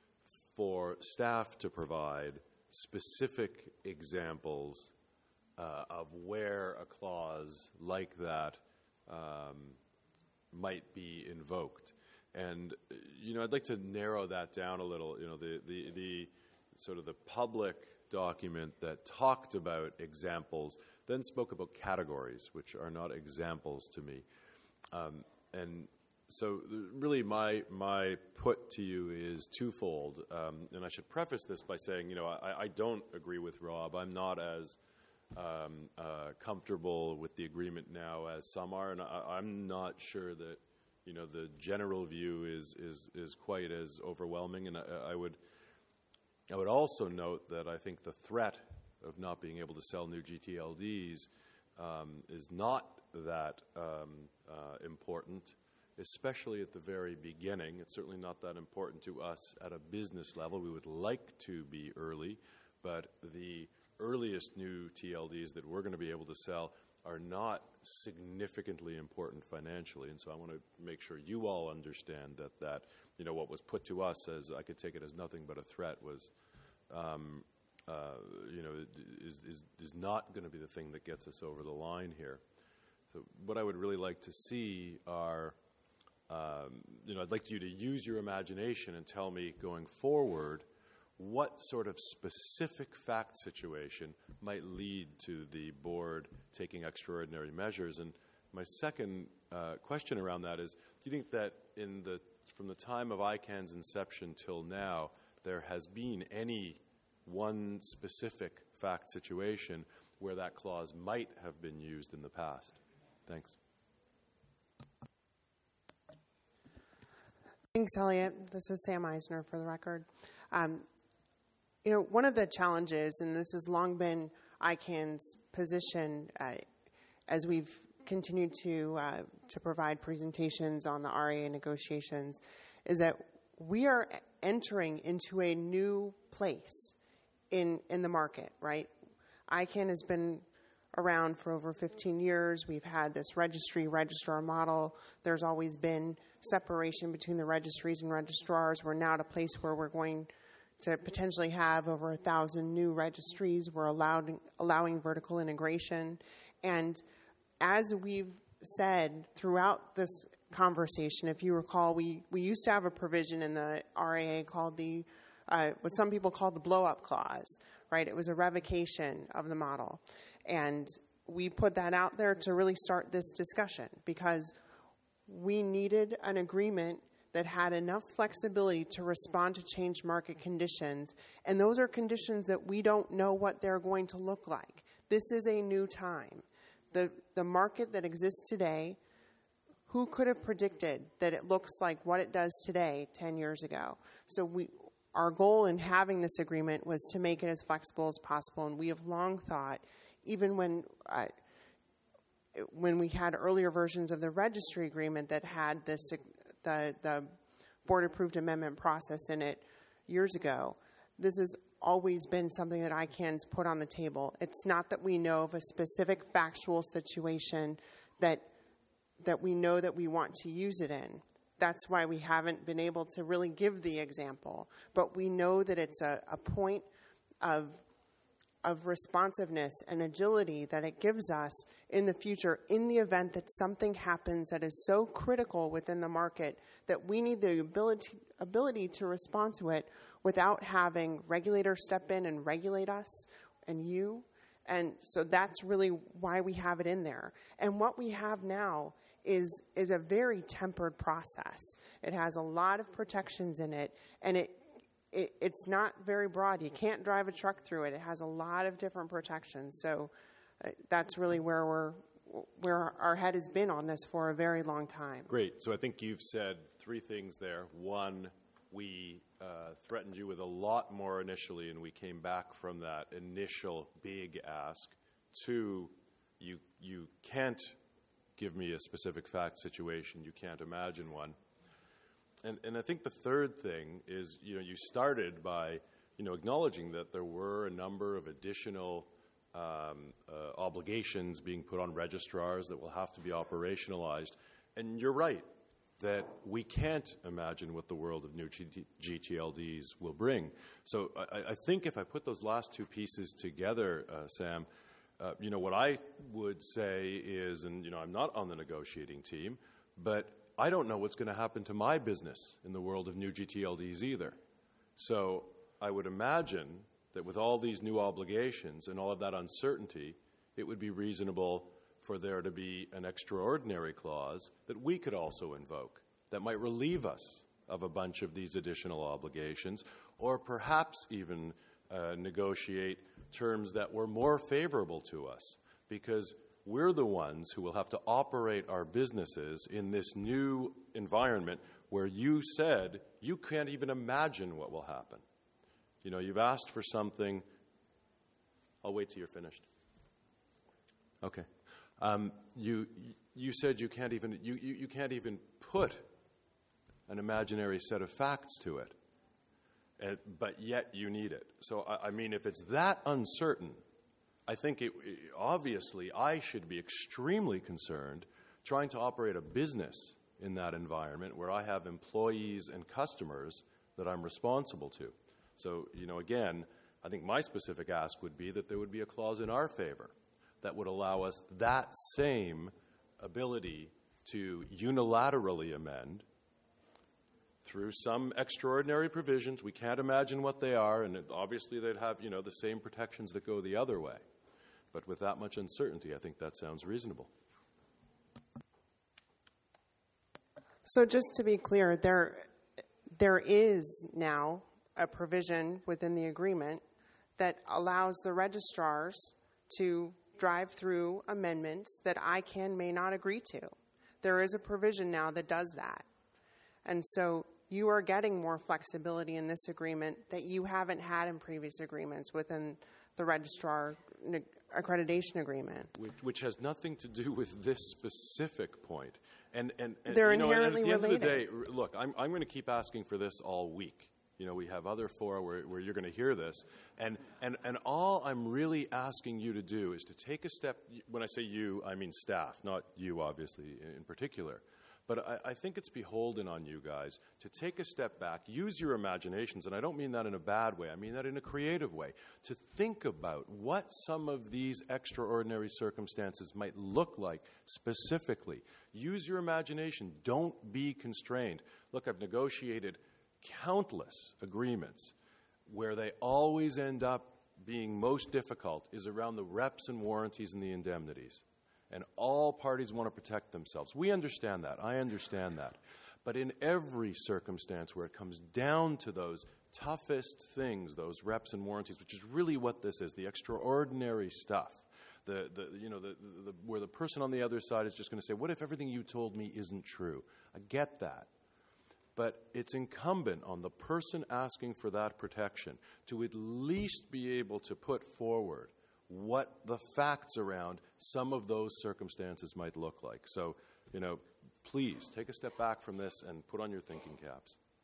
for staff to provide specific examples uh, of where a clause like that um, might be invoked. And you know, I'd like to narrow that down a little. You know, the the, the sort of the public document that talked about examples then spoke about categories, which are not examples to me. Um, and so really my my put to you is twofold. Um, and I should preface this by saying, you know, I, I don't agree with Rob. I'm not as um, uh, comfortable with the agreement now as some are. And I, I'm not sure that, you know, the general view is, is, is quite as overwhelming. And I, I would I would also note that I think the threat of not being able to sell new G T L Ds um, is not that um, uh, important, especially at the very beginning. It's certainly not that important to us at a business level. We would like to be early, but the earliest new T L Ds that we're going to be able to sell are not significantly important financially. And so I want to make sure you all understand that, that you know, what was put to us as, I could take it as nothing but a threat, was um, Uh, you know, is, is, is not going to be the thing that gets us over the line here. So what I would really like to see are, um, you know, I'd like you to use your imagination and tell me going forward what sort of specific fact situation might lead to the board taking extraordinary measures. And my second uh, question around that is, do you think that in the from the time of I CAN's inception till now, there has been any one specific fact situation where that clause might have been used in the past? Thanks. Thanks, Elliot. This is Sam Eisner for the record. Um, you know, one of the challenges, and this has long been I CAN's position uh, as we've continued to uh, to provide presentations on the R A A negotiations, is that we are entering into a new place in in the market, right? I CAN has been around for over fifteen years. We've had this registry registrar model. There's always been separation between the registries and registrars. We're now at a place where we're going to potentially have over a thousand new registries. We're allowed, allowing vertical integration. And as we've said throughout this conversation, if you recall, we, we used to have a provision in the R A A called the, uh, what some people call the blow-up clause, right? It was a revocation of the model. And we put that out there to really start this discussion because we needed an agreement that had enough flexibility to respond to changed market conditions. And those are conditions that we don't know what they're going to look like. This is a new time. The, the market that exists today, who could have predicted that it looks like what it does today ten years ago? So we, our goal in having this agreement was to make it as flexible as possible. And we have long thought, even when uh, when we had earlier versions of the registry agreement that had this, the, the board-approved amendment process in it years ago. This has always been something that I CAN's put on the table. It's not that we know of a specific factual situation that that we know that we want to use it in. That's why we haven't been able to really give the example. But we know that it's a, a point of of responsiveness and agility that it gives us in the future in the event that something happens that is so critical within the market that we need the ability ability to respond to it without having regulators step in and regulate us and you. And so that's really why we have it in there. And what we have now is is a very tempered process. It has a lot of protections in it, and it It, it's not very broad. You can't drive a truck through it. It has a lot of different protections. So uh, that's really where we're where our head has been on this for a very long time. Great. So I think you've said three things there. One, we uh, threatened you with a lot more initially, and we came back from that initial big ask. Two, you you can't give me a specific fact situation. You can't imagine one. And, and I think the third thing is, you know, you started by, you know, acknowledging that there were a number of additional um, uh, obligations being put on registrars that will have to be operationalized. And you're right that we can't imagine what the world of new G T L Ds will bring. So I, I think if I put those last two pieces together, uh, Sam, uh, you know, what I would say is, and, you know, I'm not on the negotiating team, but I don't know what's going to happen to my business in the world of new G T L Ds either. So I would imagine that with all these new obligations and all of that uncertainty, it would be reasonable for there to be an extraordinary clause that we could also invoke that might relieve us of a bunch of these additional obligations, or perhaps even uh, negotiate terms that were more favorable to us, because we're the ones who will have to operate our businesses in this new environment where you said you can't even imagine what will happen. You know, you've asked for something. I'll wait till you're finished. Okay. Um, you you said you can't even you, you, you can't even put an imaginary set of facts to it, and, but yet you need it. So I, I mean, if it's that uncertain, I think it, obviously I should be extremely concerned trying to operate a business in that environment where I have employees and customers that I'm responsible to. So, you know, again, I think my specific ask would be that there would be a clause in our favor that would allow us that same ability to unilaterally amend through some extraordinary provisions. We can't imagine what they are, and it, obviously they'd have, you know, the same protections that go the other way. But with that much uncertainty, I think that sounds reasonable. So just to be clear, there there is now a provision within the agreement that allows the registrars to drive through amendments that I CAN may not agree to. There is a provision now that does that. And so you are getting more flexibility in this agreement that you haven't had in previous agreements within the registrar accreditation agreement. Which, which has nothing to do with this specific point. And, and, and They're you know, inherently and at the related. end of the day, look, I'm, I'm going to keep asking for this all week. You know, we have other fora where, where you're going to hear this. And, and, and all I'm really asking you to do is to take a step. When I say you, I mean staff, not you, obviously, in particular. But I, I think it's beholden on you guys to take a step back, use your imaginations, and I don't mean that in a bad way, I mean that in a creative way, to think about what some of these extraordinary circumstances might look like specifically. Use your imagination. Don't be constrained. Look, I've negotiated countless agreements where they always end up being most difficult is around the reps and warranties and the indemnities. And all parties want to protect themselves. We understand that. I understand that. But in every circumstance where it comes down to those toughest things, those reps and warranties, which is really what this is, the extraordinary stuff, the, the, you know, the, the, the, where the person on the other side is just going to say, what if everything you told me isn't true? I get that. But it's incumbent on the person asking for that protection to at least be able to put forward what the facts around some of those circumstances might look like. So, you know, please take a step back from this and put on your thinking caps.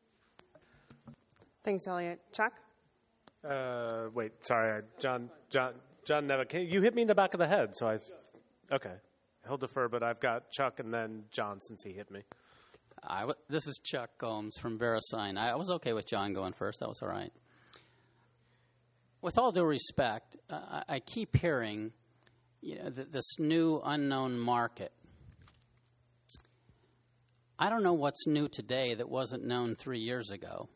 Thanks, Elliot. Chuck? Uh, wait, sorry, I- John, John, John Nevitt. Can you hit me in the back of the head? So I, okay, he'll defer, but I've got Chuck and then John since he hit me. I w- this is Chuck Gomes from VeriSign. I was okay with John going first. That was all right. With all due respect, uh, I keep hearing, you know, th- this new unknown market. I don't know what's new today that wasn't known three years ago.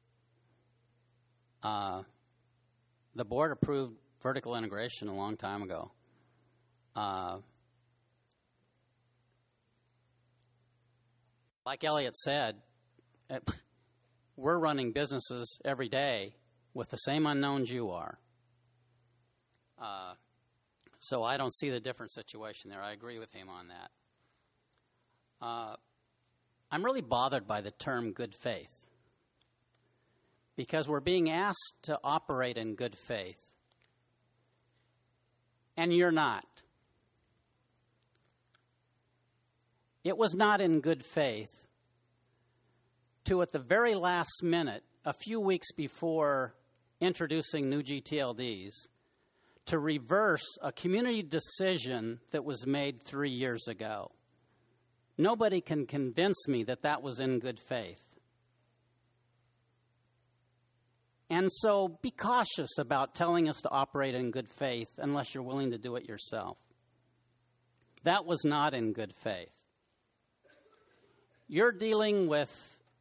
Uh, the board approved vertical integration a long time ago. Uh, like Elliot said, uh, we're running businesses every day with the same unknowns you are. Uh, so I don't see the different situation there. I agree with him on that. Uh, I'm really bothered by the term good faith, because we're being asked to operate in good faith, and you're not. It was not in good faith to, at the very last minute, a few weeks before introducing new G T L Ds, to reverse a community decision that was made three years ago. Nobody can convince me that that was in good faith. And so be cautious about telling us to operate in good faith unless you're willing to do it yourself. That was not in good faith. You're dealing with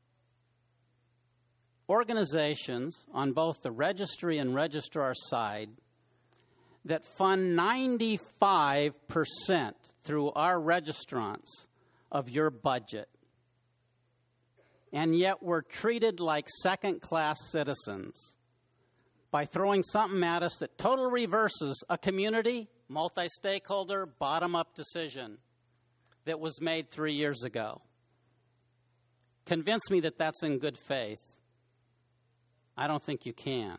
organizations on both the registry and registrar side that fund ninety-five percent through our registrants of your budget. And yet we're treated like second-class citizens by throwing something at us that totally reverses a community, multi-stakeholder, bottom-up decision that was made three years ago. Convince me that that's in good faith. I don't think you can.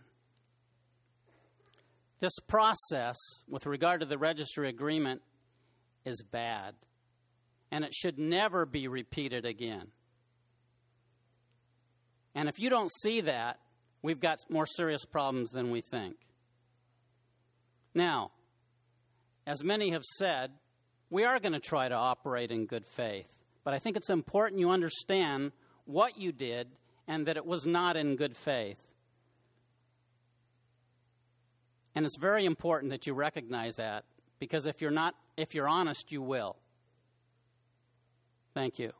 This process, with regard to the registry agreement, is bad, and it should never be repeated again. And if you don't see that, we've got more serious problems than we think. Now, as many have said, we are going to try to operate in good faith, but I think it's important you understand what you did and that it was not in good faith. And it's very important that you recognize that, because if you're not, if you're honest, you will. Thank you.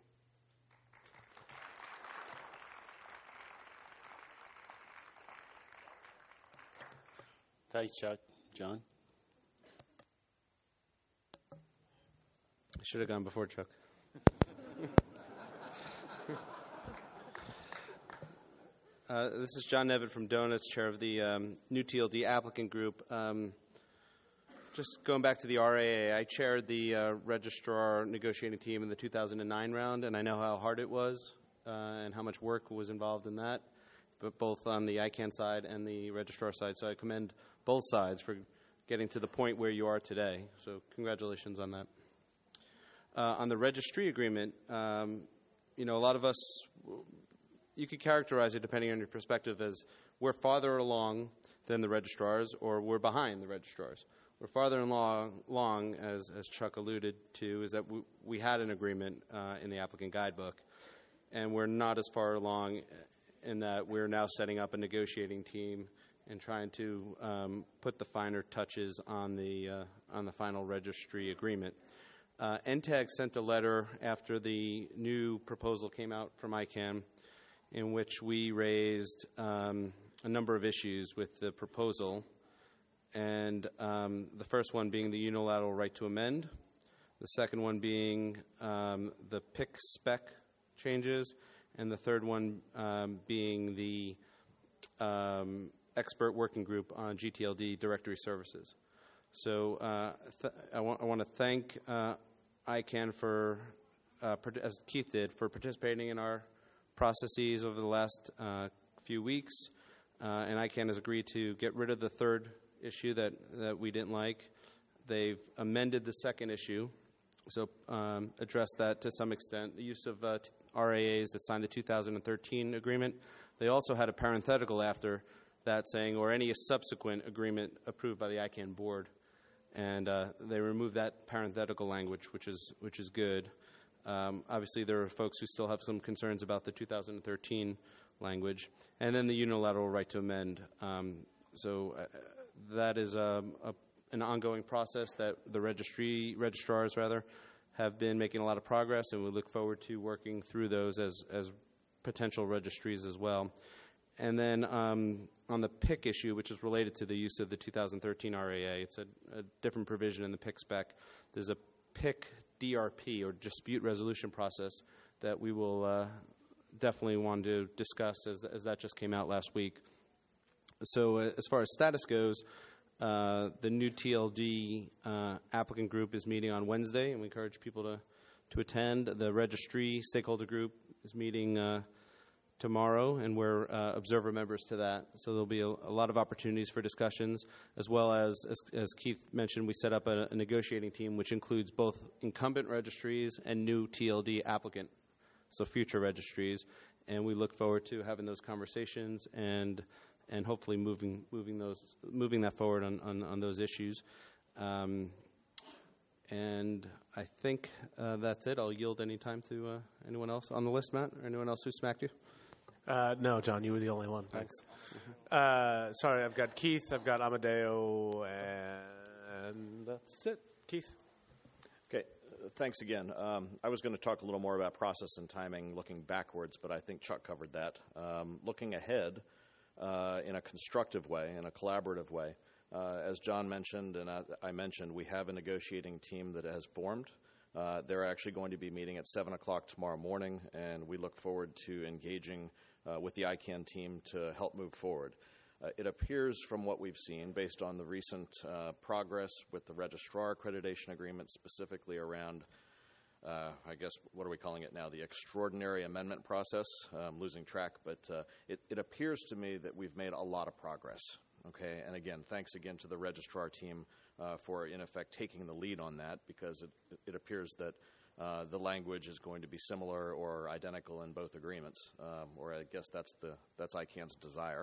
Thanks, Chuck. John? I should have gone before Chuck. Uh, this is John Nevitt from Donuts, chair of the um, new T L D applicant group. Um, just going back to the R A A, I chaired the uh, registrar negotiating team in the two thousand nine round, and I know how hard it was uh, and how much work was involved in that, but both on the I CANN side and the registrar side. So I commend both sides for getting to the point where you are today. So congratulations on that. Uh, on the registry agreement, um, you know, a lot of us, you could characterize it, depending on your perspective, as we're farther along than the registrars, or we're behind the registrars. We're farther along, along as, as Chuck alluded to, is that we, we had an agreement uh, in the applicant guidebook, and we're not as far along in that we're now setting up a negotiating team and trying to um, put the finer touches on the, uh, on the final registry agreement. Uh, N TAG sent a letter after the new proposal came out from I CANN, in which we raised um, a number of issues with the proposal, and um, the first one being the unilateral right to amend, the second one being um, the P I C spec changes, and the third one um, being the um, expert working group on G T L D directory services. So uh, th- I, wa- I want to thank uh, I CANN for, uh, as Keith did, for participating in our processes over the last uh, few weeks, uh, and I CANN has agreed to get rid of the third issue that, that we didn't like. They've amended the second issue, so um, addressed that to some extent. The use of uh, R A As that signed the two thousand thirteen agreement They also had a parenthetical after that saying, or any subsequent agreement approved by the I CANN board. And uh, they removed that parenthetical language, which is which is good. Um, obviously, there are folks who still have some concerns about the two thousand thirteen language. And then the unilateral right to amend. Um, so uh, that is um, a, an ongoing process that the registry registrars, rather, have been making a lot of progress, and we look forward to working through those as, as potential registries as well. And then um, on the P I C issue, which is related to the use of the two thousand thirteen R A A, it's a, a different provision in the P I C spec. There's a P I C D R P, or dispute resolution process, that we will uh, definitely want to discuss as, as that just came out last week. So uh, as far as status goes, uh, the new T L D uh, applicant group is meeting on Wednesday, and we encourage people to, to attend. The registry stakeholder group is meeting uh, tomorrow, and we're uh, observer members to that. So there'll be a, a lot of opportunities for discussions, as well as, as, as Keith mentioned, we set up a, a negotiating team which includes both incumbent registries and new T L D applicant, so future registries. And we look forward to having those conversations and and hopefully moving moving those moving that forward on, on, on those issues. Um, and I think uh, that's it. I'll yield any time to uh, anyone else on the list, Matt, or anyone else who smacked you. Uh, no, John, you were the only one. Thanks. Uh, sorry, I've got Keith, I've got Amadeo, and that's it. Keith. Okay, uh, thanks again. Um, I was going to talk a little more about process and timing looking backwards, but I think Chuck covered that. Um, looking ahead uh, in a constructive way, in a collaborative way, uh, as John mentioned and I, I mentioned, we have a negotiating team that has formed. Uh, they're actually going to be meeting at seven o'clock tomorrow morning, and we look forward to engaging Uh, with the I CANN team to help move forward. Uh, it appears from what we've seen, based on the recent uh, progress with the registrar accreditation agreement, specifically around, uh, I guess, what are we calling it now, the extraordinary amendment process. I'm losing track, but uh, it, it appears to me that we've made a lot of progress. Okay, and again, thanks again to the registrar team uh, for, in effect, taking the lead on that, because it, it appears that Uh, the language is going to be similar or identical in both agreements, um, or I guess that's the that's I CANN's desire.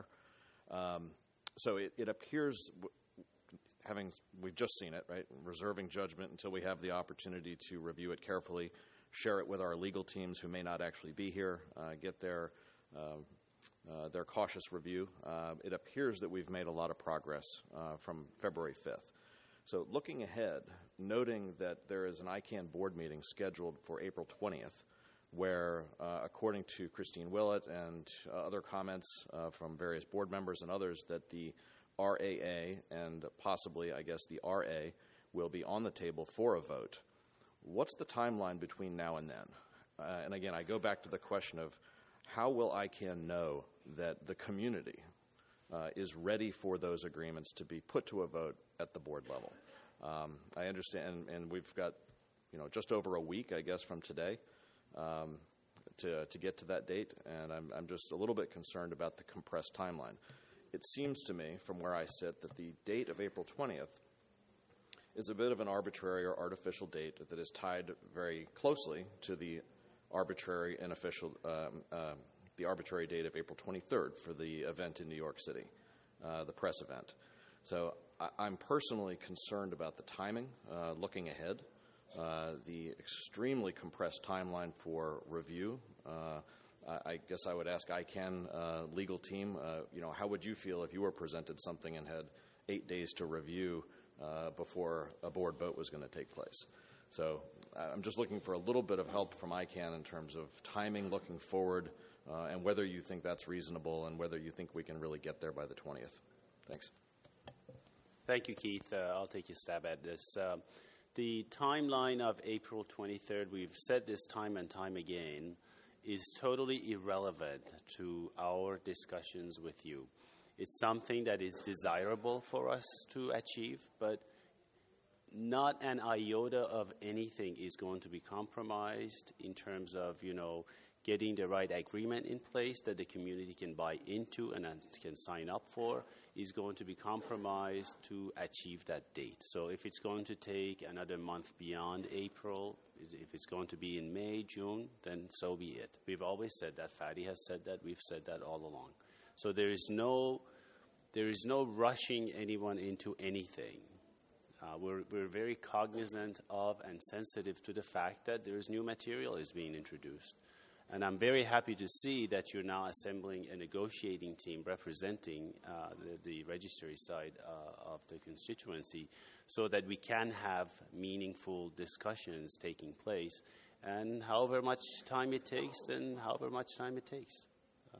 Um, so it, it appears, w- having we've just seen it, right? Reserving judgment until we have the opportunity to review it carefully, share it with our legal teams who may not actually be here, uh, get their uh, uh, their cautious review. Uh, it appears that we've made a lot of progress uh, from February fifth. So looking ahead, noting that there is an I CANN board meeting scheduled for April twentieth, where, uh, according to Christine Willett and uh, other comments uh, from various board members and others, that the R A A and possibly, I guess, the R A will be on the table for a vote. What's the timeline between now and then? Uh, and again, I go back to the question of how will I CANN know that the community Uh, is ready for those agreements to be put to a vote at the board level. Um, I understand, and, and we've got, you know, just over a week, I guess, from today um, to to get to that date, and I'm, I'm just a little bit concerned about the compressed timeline. It seems to me, from where I sit, that the date of April twentieth is a bit of an arbitrary or artificial date that is tied very closely to the arbitrary and official um, uh, the arbitrary date of April twenty-third for the event in New York City, uh, the press event. So I, I'm personally concerned about the timing, uh, looking ahead, uh, the extremely compressed timeline for review. Uh, I, I guess I would ask I CANN uh, legal team, uh, you know, how would you feel if you were presented something and had eight days to review uh, before a board vote was going to take place? So I'm just looking for a little bit of help from I CANN in terms of timing, looking forward, Uh, and whether you think that's reasonable and whether you think we can really get there by the twentieth. Thanks. Thank you, Keith. Uh, I'll take a stab at this. Uh, the timeline of April twenty-third, we've said this time and time again, is totally irrelevant to our discussions with you. It's something that is desirable for us to achieve, but not an iota of anything is going to be compromised in terms of, you know, getting the right agreement in place that the community can buy into and can sign up for is going to be compromised to achieve that date. So if it's going to take another month beyond April, if it's going to be in May, June, then so be it. We've always said that. Fadi has said that. We've said that all along. So there is no, there is no rushing anyone into anything. Uh, we're, we're very cognizant of and sensitive to the fact that there is new material is being introduced. And I'm very happy to see that you're now assembling a negotiating team representing uh, the, the registry side uh, of the constituency so that we can have meaningful discussions taking place. And however much time it takes, then however much time it takes. Uh,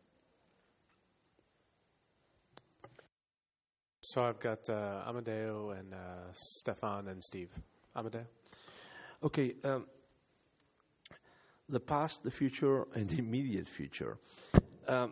So I've got uh, Amadeo and uh, Stefan and Steve. Amadeo? Okay. Um, the past, the future, and the immediate future. Um,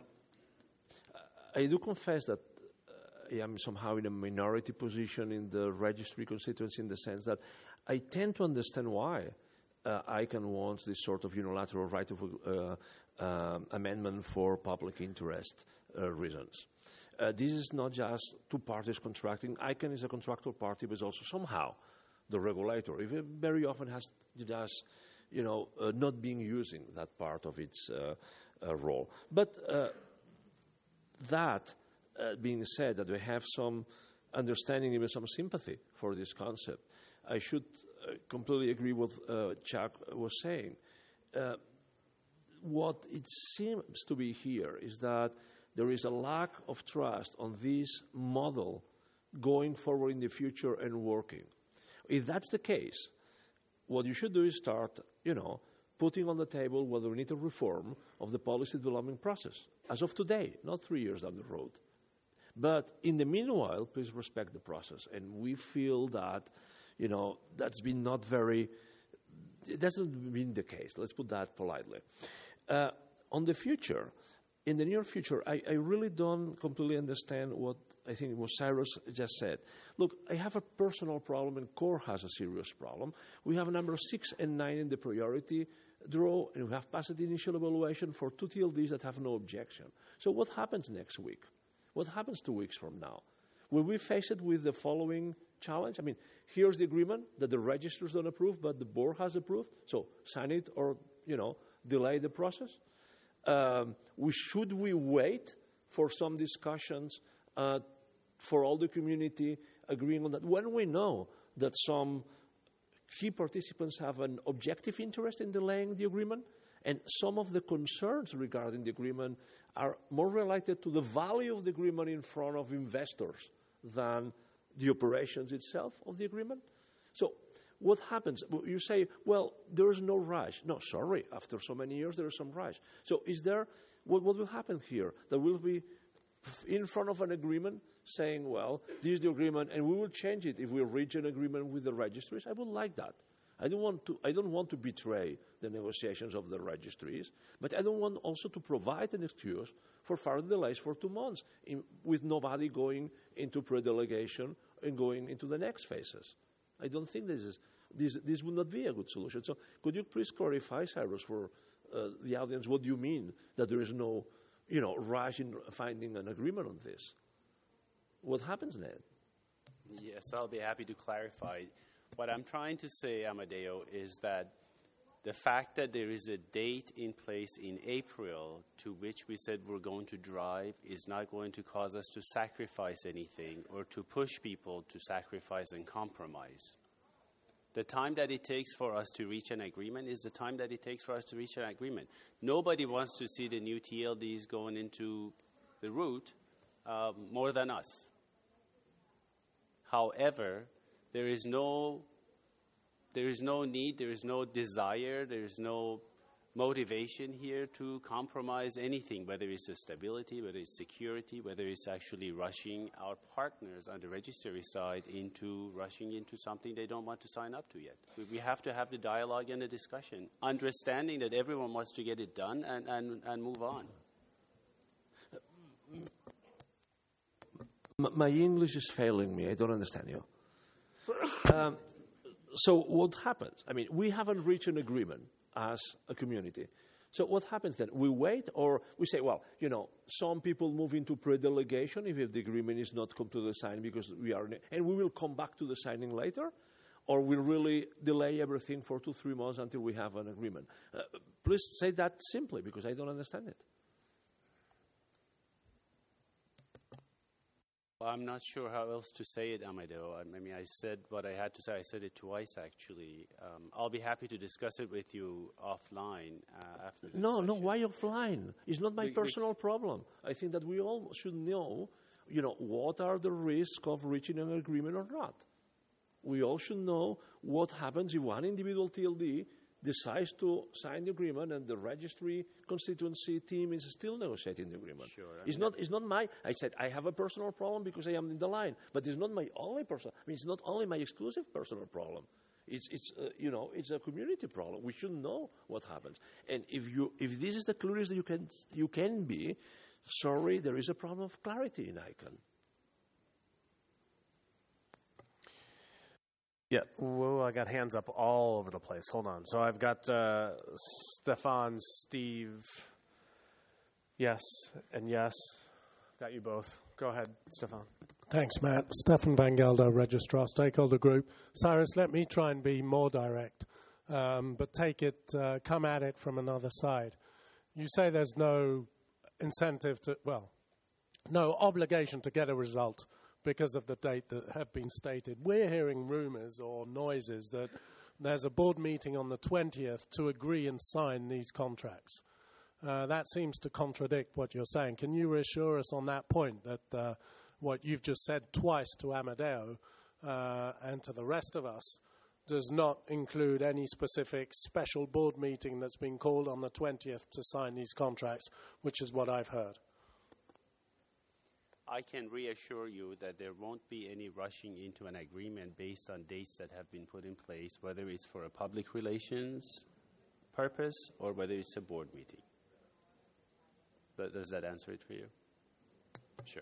I do confess that uh, I am somehow in a minority position in the registry constituency in the sense that I tend to understand why uh, ICANN wants this sort of unilateral right of uh, uh, amendment for public interest uh, reasons. Uh, this is not just two parties contracting. ICANN is a contractual party, but is also somehow the regulator. It very often has just, you know, uh, not being using that part of its uh, uh, role. But uh, that uh, being said, that we have some understanding, even some sympathy for this concept, I should uh, completely agree with what uh, Chuck was saying. Uh, what it seems to be here is that there is a lack of trust on this model going forward in the future and working. If that's the case, what you should do is start, you know, putting on the table whether we need a reform of the policy development process, as of today, not three years down the road. But in the meanwhile, please respect the process. And we feel that, you know, that's been not very, it hasn't been the case. Let's put that politely. Uh, on the future, in the near future, I, I really don't completely understand what I think it was Cyrus just said. Look, I have a personal problem, and CORE has a serious problem. We have number six and nine in the priority draw, and we have passed the initial evaluation for two T L Ds that have no objection. So what happens next week? What happens two weeks from now? Will we face it with the following challenge? I mean, here's the agreement that the registers don't approve, but the board has approved. So sign it or, you know, delay the process. Um, we, should we wait for some discussions uh, for all the community agreeing on that when we know that some key participants have an objective interest in delaying the agreement, and some of the concerns regarding the agreement are more related to the value of the agreement in front of investors than the operations itself of the agreement? So what happens? You say, well, there is no rush. No, sorry, after so many years, there is some rush. So is there, what, what will happen here? There will be in front of an agreement saying, well, this is the agreement, and we will change it if we reach an agreement with the registries. I would like that. I don't want to, I don't want to betray the negotiations of the registries, but I don't want also to provide an excuse for further delays for two months in, with nobody going into pre-delegation and going into the next phases. I don't think this is this this would not be a good solution. So could you please clarify, Cyrus, for uh, the audience, what do you mean that there is no, you know, rush in finding an agreement on this? What happens, Ned? Yes, I'll be happy to clarify. What I'm trying to say, Amadeo, is that the fact that there is a date in place in April to which we said we're going to drive is not going to cause us to sacrifice anything or to push people to sacrifice and compromise. The time that it takes for us to reach an agreement is the time that it takes for us to reach an agreement. Nobody wants to see the new T L Ds going into the route uh, more than us. However, there is no There is no need, there is no desire, there is no motivation here to compromise anything, whether it's the stability, whether it's security, whether it's actually rushing our partners on the registry side into rushing into something they don't want to sign up to yet. We have to have the dialogue and the discussion, understanding that everyone wants to get it done and, and, and move on. My English is failing me. I don't understand you. Um, So what happens? I mean, we haven't reached an agreement as a community. So what happens then? We wait, or we say, well, you know, some people move into pre-delegation if the agreement is not completely signed because we are, and we will come back to the signing later, or we really delay everything for two, three months until we have an agreement. Uh, please say that simply because I don't understand it. Well, I'm not sure how else to say it, Amadeo. I mean, I said what I had to say. I said it twice, actually. Um, I'll be happy to discuss it with you offline uh, after this No, session. no, why offline? It's not my Be- be- personal problem. I think that we all should know, you know, what are the risks of reaching an agreement or not. We all should know what happens if one individual T L D decides to sign the agreement and the registry constituency team is still negotiating the agreement. Sure. I It's mean, not, it's not my, I said, I have a personal problem because I am in the line, but it's not my only personal, I mean, it's not only my exclusive personal problem. It's, it's uh, you know, it's a community problem. We should know what happens. And if you, if this is the clearest that you can, you can be, sorry, there is a problem of clarity in ICANN. Yeah, whoa, I got hands up all over the place. Hold on. So I've got uh, Stefan, Steve, yes, and yes. Got you both. Go ahead, Stefan. Thanks, Matt. Stefan Van Gelder, Registrar Stakeholder Group. Cyrus, let me try and be more direct, um, but take it, uh, come at it from another side. You say there's no incentive to, well, no obligation to get a result because of the date that have been stated. We're hearing rumors or noises that there's a board meeting on the twentieth to agree and sign these contracts. Uh, that seems to contradict what you're saying. Can you reassure us on that point, that uh, what you've just said twice to Amadeo uh, and to the rest of us does not include any specific special board meeting that's been called on the twentieth to sign these contracts, which is what I've heard? I can reassure you that there won't be any rushing into an agreement based on dates that have been put in place, whether it's for a public relations purpose or whether it's a board meeting. But does that answer it for you? Sure.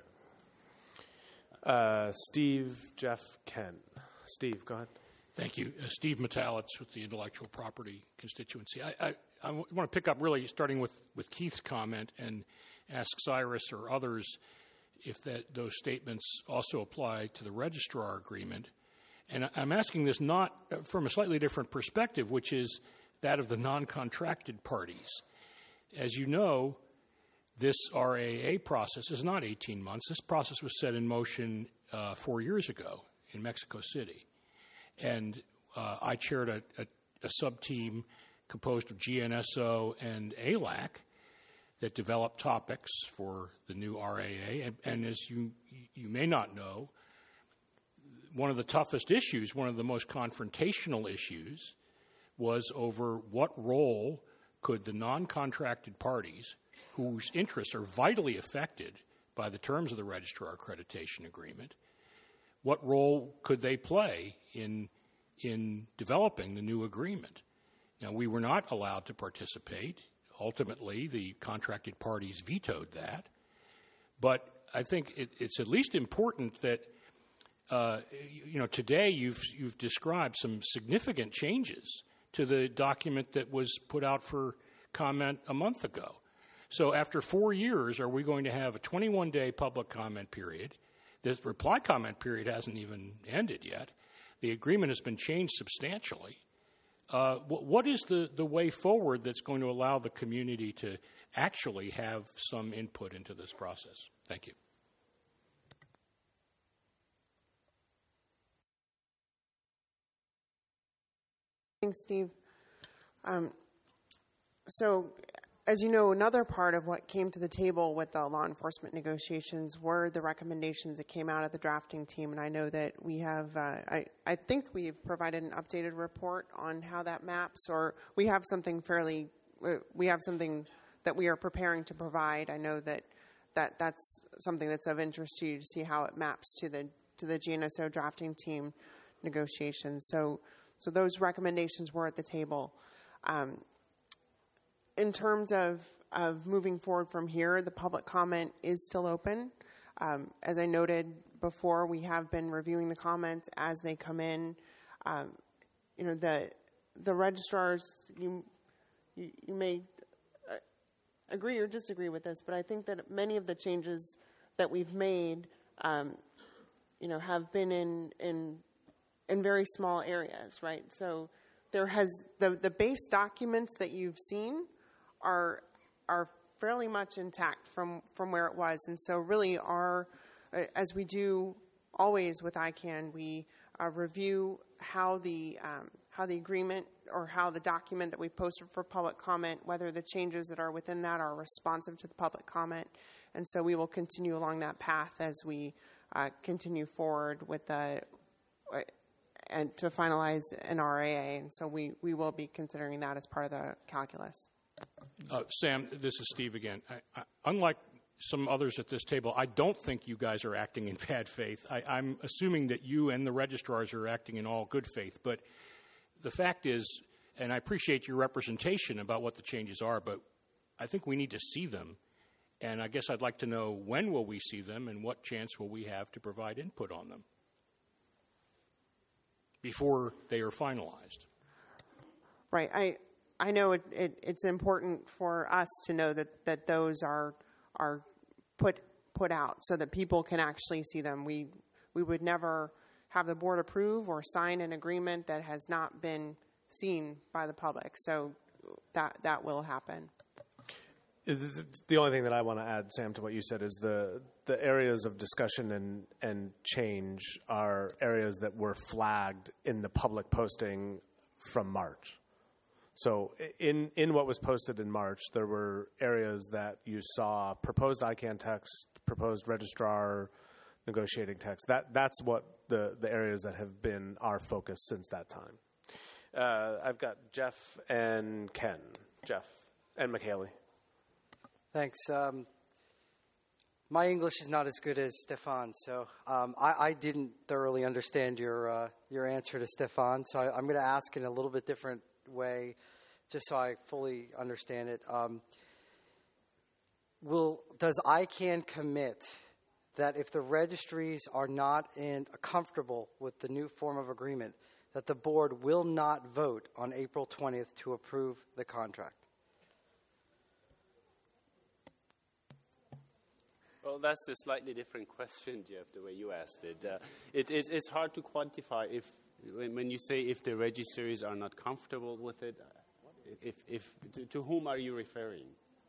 Uh, Steve, Jeff, Ken. Steve, go ahead. Thank you. Uh, Steve Metalitz with the Intellectual Property Constituency. I, I, I w- want to pick up really starting with, with Keith's comment and ask Cyrus or others if that those statements also apply to the registrar agreement. And I'm asking this not from a slightly different perspective, which is that of the non-contracted parties. As you know, this R A A process is not eighteen months. This process was set in motion uh, four years ago in Mexico City. And uh, I chaired a, a, a sub-team composed of G N S O and A L A C that developed topics for the new R A A. And, and as you you may not know, one of the toughest issues, one of the most confrontational issues, was over what role could the non-contracted parties, whose interests are vitally affected by the terms of the registrar accreditation agreement, what role could they play in in developing the new agreement? Now, we were not allowed to participate. Ultimately, the contracted parties vetoed that. But I think it, it's at least important that, uh, you know, today you've, you've described some significant changes to the document that was put out for comment a month ago. So after four years, are we going to have a twenty-one day public comment period? The reply comment period hasn't even ended yet. The agreement has been changed substantially. Uh, what, what is the, the way forward that's going to allow the community to actually have some input into this process? Thank you. Thanks, Steve. Um, so, as you know, another part of what came to the table with the law enforcement negotiations were the recommendations that came out of the drafting team, and I know that we have, uh, I, I think we've provided an updated report on how that maps, or we have something fairly, uh, we have something that we are preparing to provide. I know that, that that's something that's of interest to you to see how it maps to the to the G N S O drafting team negotiations. So, so those recommendations were at the table. Um, In terms of, of moving forward from here, the public comment is still open. Um, as I noted before, we have been reviewing the comments as they come in. Um, you know, the the registrars, you you, you may agree or disagree with this, but I think that many of the changes that we've made, um, you know, have been in in in very small areas, right? So there has the the base documents that you've seen are are fairly much intact from from where it was, and so really our as we do always with I CANN, we uh, review how the um, how the agreement or how the document that we posted for public comment, whether the changes that are within that are responsive to the public comment. And so we will continue along that path as we uh, continue forward with the, uh, and to finalize an R A A. And so we, we will be considering that as part of the calculus. Uh, Sam, this is Steve again. I, I, unlike some others at this table, I don't think you guys are acting in bad faith. I, I'm assuming that you and the registrars are acting in all good faith. But the fact is, and I appreciate your representation about what the changes are, but I think we need to see them. And I guess I'd like to know, when will we see them and what chance will we have to provide input on them before they are finalized? Right. I I know it, it, it's important for us to know that, that those are are put put out so that people can actually see them. We we would never have the board approve or sign an agreement that has not been seen by the public. So that that will happen. The only thing that I want to add, Sam, to what you said is the the areas of discussion and, and change are areas that were flagged in the public posting from March. So in, in what was posted in March, there were areas that you saw proposed I CANN text, proposed registrar negotiating text. That That's what the, the areas that have been our focus since that time. Uh, I've got Jeff and Ken. Jeff and McHaley. Thanks. Um, my English is not as good as Stefan, so um, I, I didn't thoroughly understand your uh, your answer to Stefan, so I, I'm going to ask in a little bit different way, just so I fully understand it. Um, will does I CANN commit that if the registries are not in, uh, comfortable with the new form of agreement, that the board will not vote on April twentieth to approve the contract? Well, that's a slightly different question, Jeff, the way you asked it. Uh, it, it it's hard to quantify if, when, when you say if the registries are not comfortable with it, if, if to, to whom are you referring?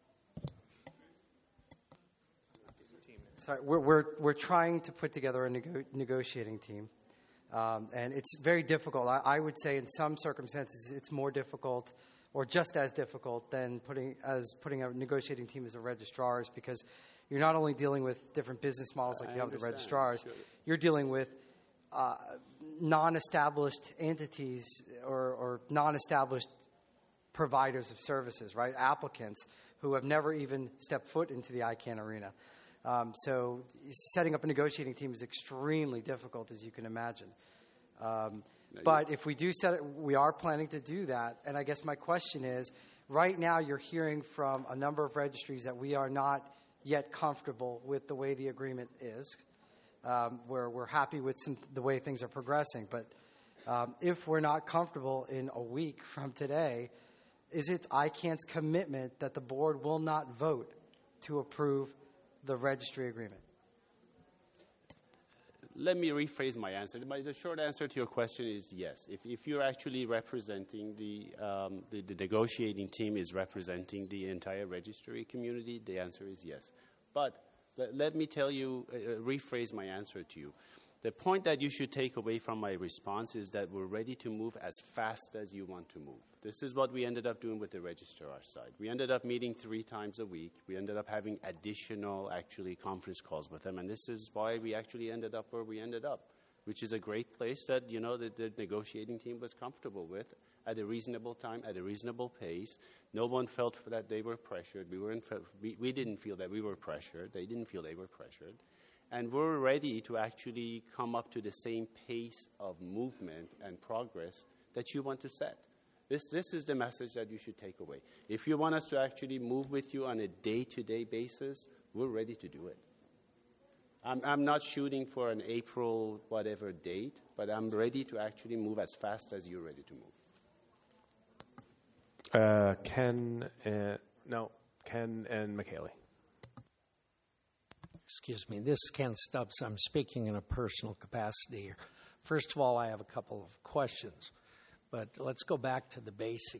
Sorry, we're, we're, we're trying to put together a nego- negotiating team, um, and it's very difficult. I, I would say in some circumstances it's more difficult or just as difficult than putting as putting a negotiating team as a registrars, because you're not only dealing with different business models like I you have with the registrars, sure. You're dealing with uh, non-established entities or, or non-established providers of services, right? Applicants who have never even stepped foot into the I CANN arena. Um, so setting up a negotiating team is extremely difficult, as you can imagine. Um, no, but if we do set it, we are planning to do that. And I guess my question is, right now you're hearing from a number of registries that we are not yet comfortable with the way the agreement is, um, where we're happy with some, the way things are progressing. But um, if we're not comfortable in a week from today, is it I CANN's commitment that the board will not vote to approve the registry agreement? Let me rephrase my answer. My, the short answer to your question is yes. If, if you're actually representing the, um, the, the negotiating team is representing the entire registry community, the answer is yes. But let, let me tell you, uh, rephrase my answer to you. The point that you should take away from my response is that we're ready to move as fast as you want to move. This is what we ended up doing with the registrar side. We ended up meeting three times a week. We ended up having additional, actually, conference calls with them. And this is why we actually ended up where we ended up, which is a great place that, you know, the, the negotiating team was comfortable with at a reasonable time, at a reasonable pace. No one felt that they were pressured. We, weren't, we, we didn't feel that we were pressured. They didn't feel they were pressured. And we're ready to actually come up to the same pace of movement and progress that you want to set. This, this is the message that you should take away. If you want us to actually move with you on a day-to-day basis, we're ready to do it. I'm, I'm not shooting for an April whatever date, but I'm ready to actually move as fast as you're ready to move. Uh, Ken, uh, no, Ken and Michaeli. Excuse me, this is Ken Stubbs. I'm speaking in a personal capacity here. First of all, I have a couple of questions, but let's go back to the basic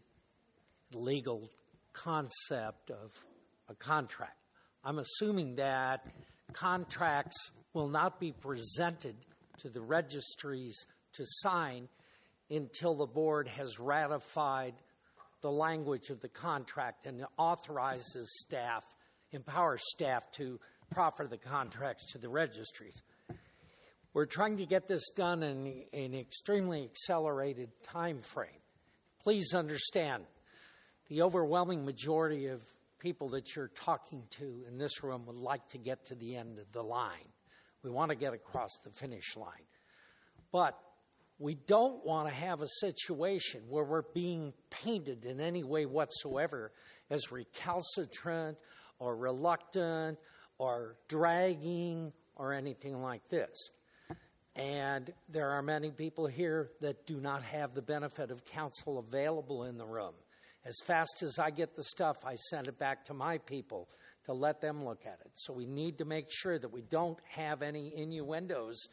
legal concept of a contract. I'm assuming that contracts will not be presented to the registries to sign until the board has ratified the language of the contract and authorizes staff, empowers staff to proffer the contracts to the registries. We're trying to get this done in an extremely accelerated time frame. Please understand, the overwhelming majority of people that you're talking to in this room would like to get to the end of the line. We want to get across the finish line. But we don't want to have a situation where we're being painted in any way whatsoever as recalcitrant or reluctant or dragging or anything like this. And there are many people here that do not have the benefit of counsel available in the room. As fast as I get the stuff, I send it back to my people to let them look at it. So we need to make sure that we don't have any innuendos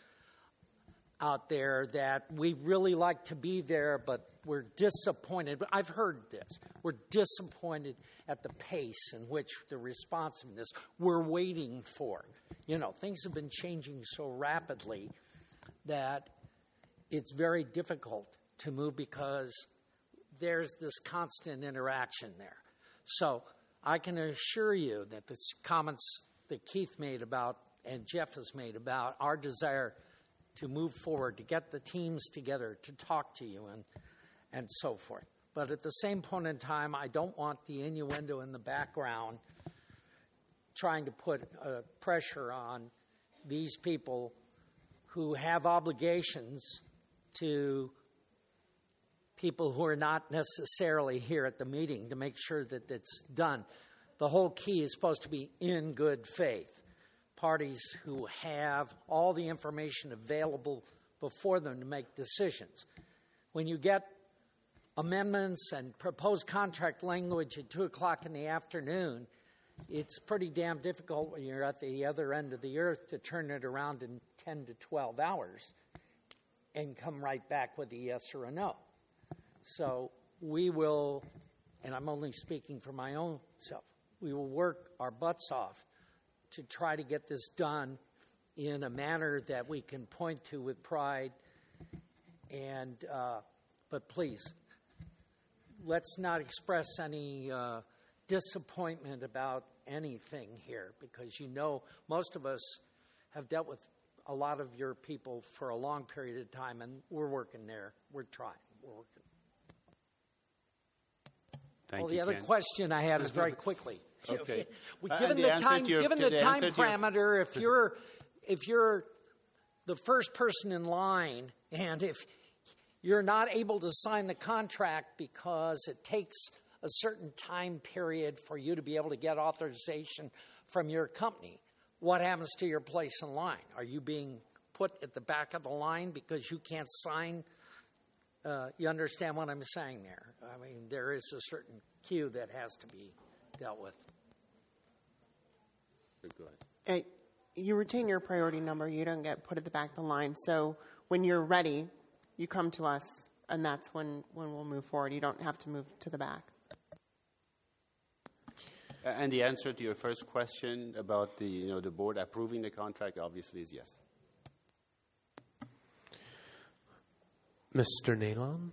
out there that we really like to be there, but we're disappointed. I've heard this. We're disappointed at the pace in which the responsiveness we're waiting for. You know, things have been changing so rapidly that it's very difficult to move because there's this constant interaction there. So I can assure you that the comments that Keith made about and Jeff has made about our desire to move forward, to get the teams together, to talk to you and and so forth. But at the same point in time, I don't want the innuendo in the background trying to put uh, pressure on these people who have obligations to people who are not necessarily here at the meeting to make sure that it's done. The whole key is supposed to be in good faith. Parties who have all the information available before them to make decisions. When you get amendments and proposed contract language at two o'clock in the afternoon, it's pretty damn difficult when you're at the other end of the earth to turn it around in ten to twelve hours and come right back with a yes or a no. So we will, and I'm only speaking for my own self, we will work our butts off to try to get this done in a manner that we can point to with pride. And uh, but please, let's not express any uh, disappointment about anything here, because you know most of us have dealt with a lot of your people for a long period of time, and we're working there. We're trying. We're working. Thank well, you, the other Ken. question I had is very quickly. Okay. We, Uh, given and the, the answer time, to your- given to the the time answer to your- parameter, if you're if you're the first person in line, and if you're not able to sign the contract because it takes a certain time period for you to be able to get authorization from your company, what happens to your place in line? Are you being put at the back of the line because you can't sign? Uh, you understand what I'm saying there? I mean, there is a certain queue that has to be dealt with. Go ahead. Uh, you retain your priority number. You don't get put at the back of the line. So when you're ready, you come to us, and that's when, when we'll move forward. You don't have to move to the back. Uh, And the answer to your first question about the, you know, the board approving the contract obviously is yes. Mister Nalon?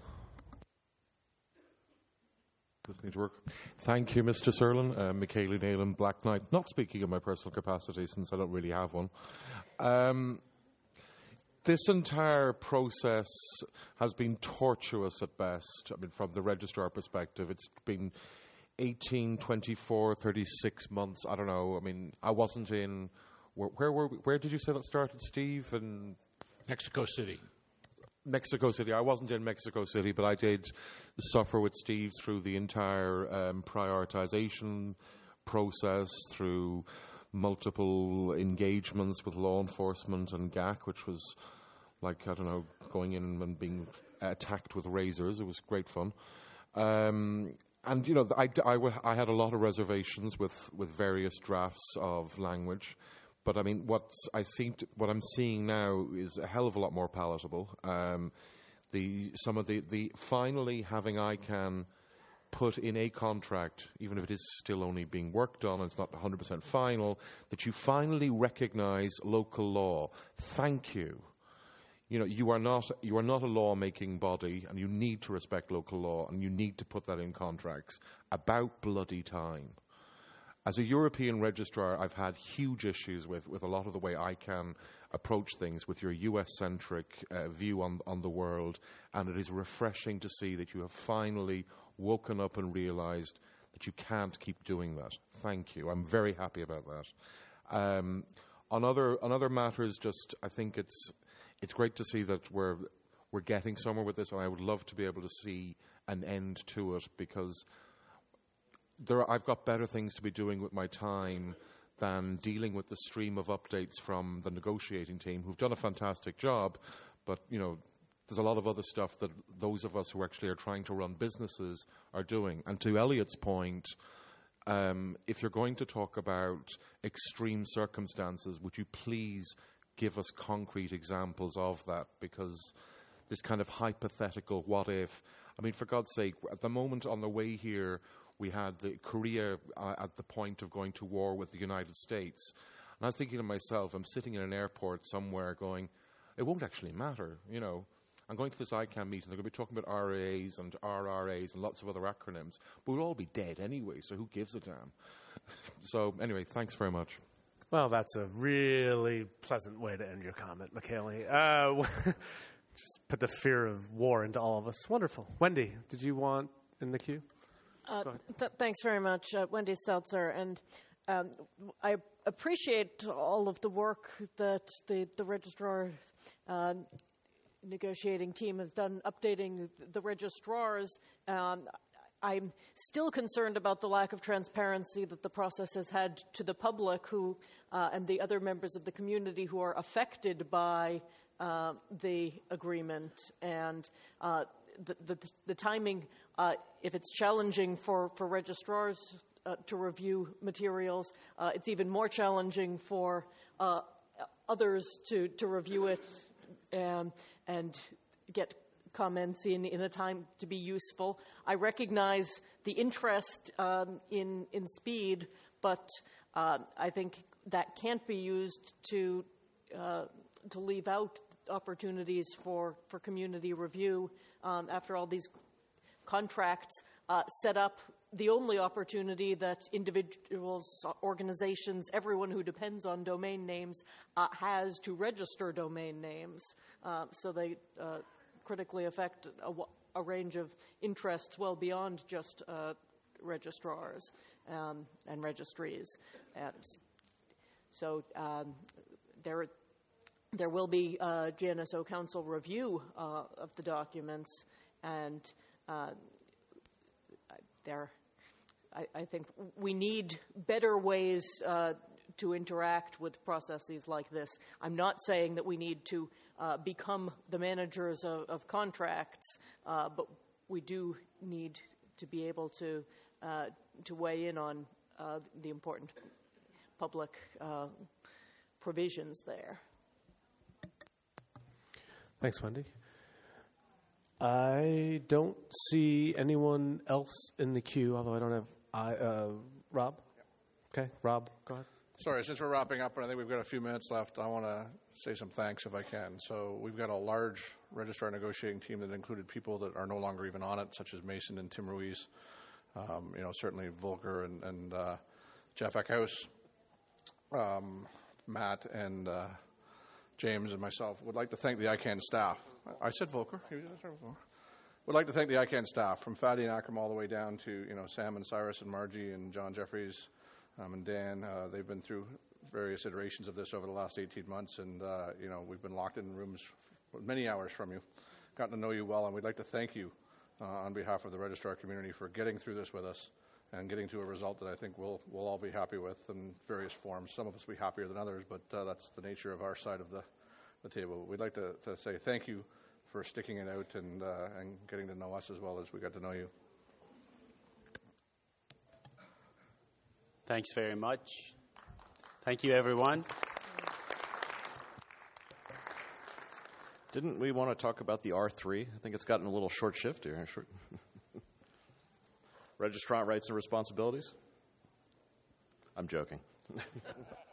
Doesn't need to work. Thank you, Mister Serlin. Uh, Michaela Nayland, Black Knight. Not speaking in my personal capacity since I don't really have one. Um, this entire process has been tortuous at best. I mean, from the registrar perspective, it's been eighteen, twenty-four, thirty-six months. I don't know. I mean, I wasn't in. Where, where were we, Where did you say that started, Steve? In Mexico City. Mexico City. I wasn't in Mexico City, but I did suffer with Steve through the entire um, prioritization process, through multiple engagements with law enforcement and G A C, which was like, I don't know, going in and being attacked with razors. It was great fun. Um, and you know, I, I, I had a lot of reservations with, with various drafts of language, but I mean, what I seem to, what I'm seeing now is a hell of a lot more palatable. Um, the some of the, the finally having I CAN put in a contract, even if it is still only being worked on and it's not one hundred percent final, that you finally recognise local law. Thank you. You know, you are not you are not a law-making body, and you need to respect local law, and you need to put that in contracts. About bloody time. As a European registrar, I've had huge issues with, with a lot of the way I can approach things with your U S-centric uh, view on, on the world, and it is refreshing to see that you have finally woken up and realised that you can't keep doing that. Thank you. I'm very happy about that. Um, on other on other matters, just I think it's it's great to see that we're we're getting somewhere with this, and I would love to be able to see an end to it, because there are, I've got better things to be doing with my time than dealing with the stream of updates from the negotiating team, who've done a fantastic job, but you know, there's a lot of other stuff that those of us who actually are trying to run businesses are doing. And to Elliot's point, um, if you're going to talk about extreme circumstances, would you please give us concrete examples of that? Because this kind of hypothetical what if, I mean, for God's sake, at the moment on the way here, we had the Korea uh, at the point of going to war with the United States. And I was thinking to myself, I'm sitting in an airport somewhere going, it won't actually matter, you know. I'm going to this I CAN meeting, they're going to be talking about R A As and R R As and lots of other acronyms, but we'll all be dead anyway, so who gives a damn? So anyway, thanks very much. Well, that's a really pleasant way to end your comment, Michaeli. Uh, just put the fear of war into all of us. Wonderful. Wendy, did you want in the queue? Uh, th- thanks very much, uh, Wendy Seltzer. And um, I appreciate all of the work that the, the registrar uh, negotiating team has done updating the registrars. Um, I'm still concerned about the lack of transparency that the process has had to the public who uh, and the other members of the community who are affected by uh, the agreement. And uh, the, the, the timing, uh, if it's challenging for, for registrars uh, to review materials, uh, it's even more challenging for uh, others to, to review it um, and get comments in, in a time to be useful. I recognize the interest um, in, in speed, but uh, I think that can't be used to, uh, to leave out opportunities for, for community review. Um, after all, these contracts uh, set up the only opportunity that individuals, organizations, everyone who depends on domain names uh, has to register domain names. Uh, so they uh, critically affect a, a range of interests well beyond just uh, registrars um, and registries. And so um, there, there will be a G N S O Council review uh, of the documents, and uh, there, I, I think we need better ways uh, to interact with processes like this. I'm not saying that we need to uh, become the managers of, of contracts, uh, but we do need to be able to uh, to weigh in on uh, the important public uh, provisions there. Thanks, Wendy. I don't see anyone else in the queue, although I don't have I, uh, Rob. Okay, Rob, go ahead. Sorry, since we're wrapping up and I think we've got a few minutes left, I want to say some thanks if I can. So we've got a large registrar negotiating team that included people that are no longer even on it, such as Mason and Tim Ruiz, um, you know, certainly Volker and, and uh, Jeff Eckhouse, um, Matt and uh, James and myself. Would like to thank the I CAN staff. I said Volker. Would like to thank the I CAN staff, from Fadi and Akram all the way down to, you know, Sam and Cyrus and Margie and John Jeffries um, and Dan. Uh, they've been through various iterations of this over the last eighteen months, and, uh, you know, we've been locked in rooms for many hours from you, gotten to know you well, and we'd like to thank you uh, on behalf of the registrar community for getting through this with us and getting to a result that I think we'll, we'll all be happy with in various forms. Some of us will be happier than others, but uh, that's the nature of our side of the, the table. We'd like to, to say thank you for sticking it out and uh, and getting to know us as well as we got to know you. Thanks very much. Thank you, everyone. Didn't we want to talk about the R three? I think it's gotten a little short shift here. Short. Registrant rights and responsibilities? I'm joking.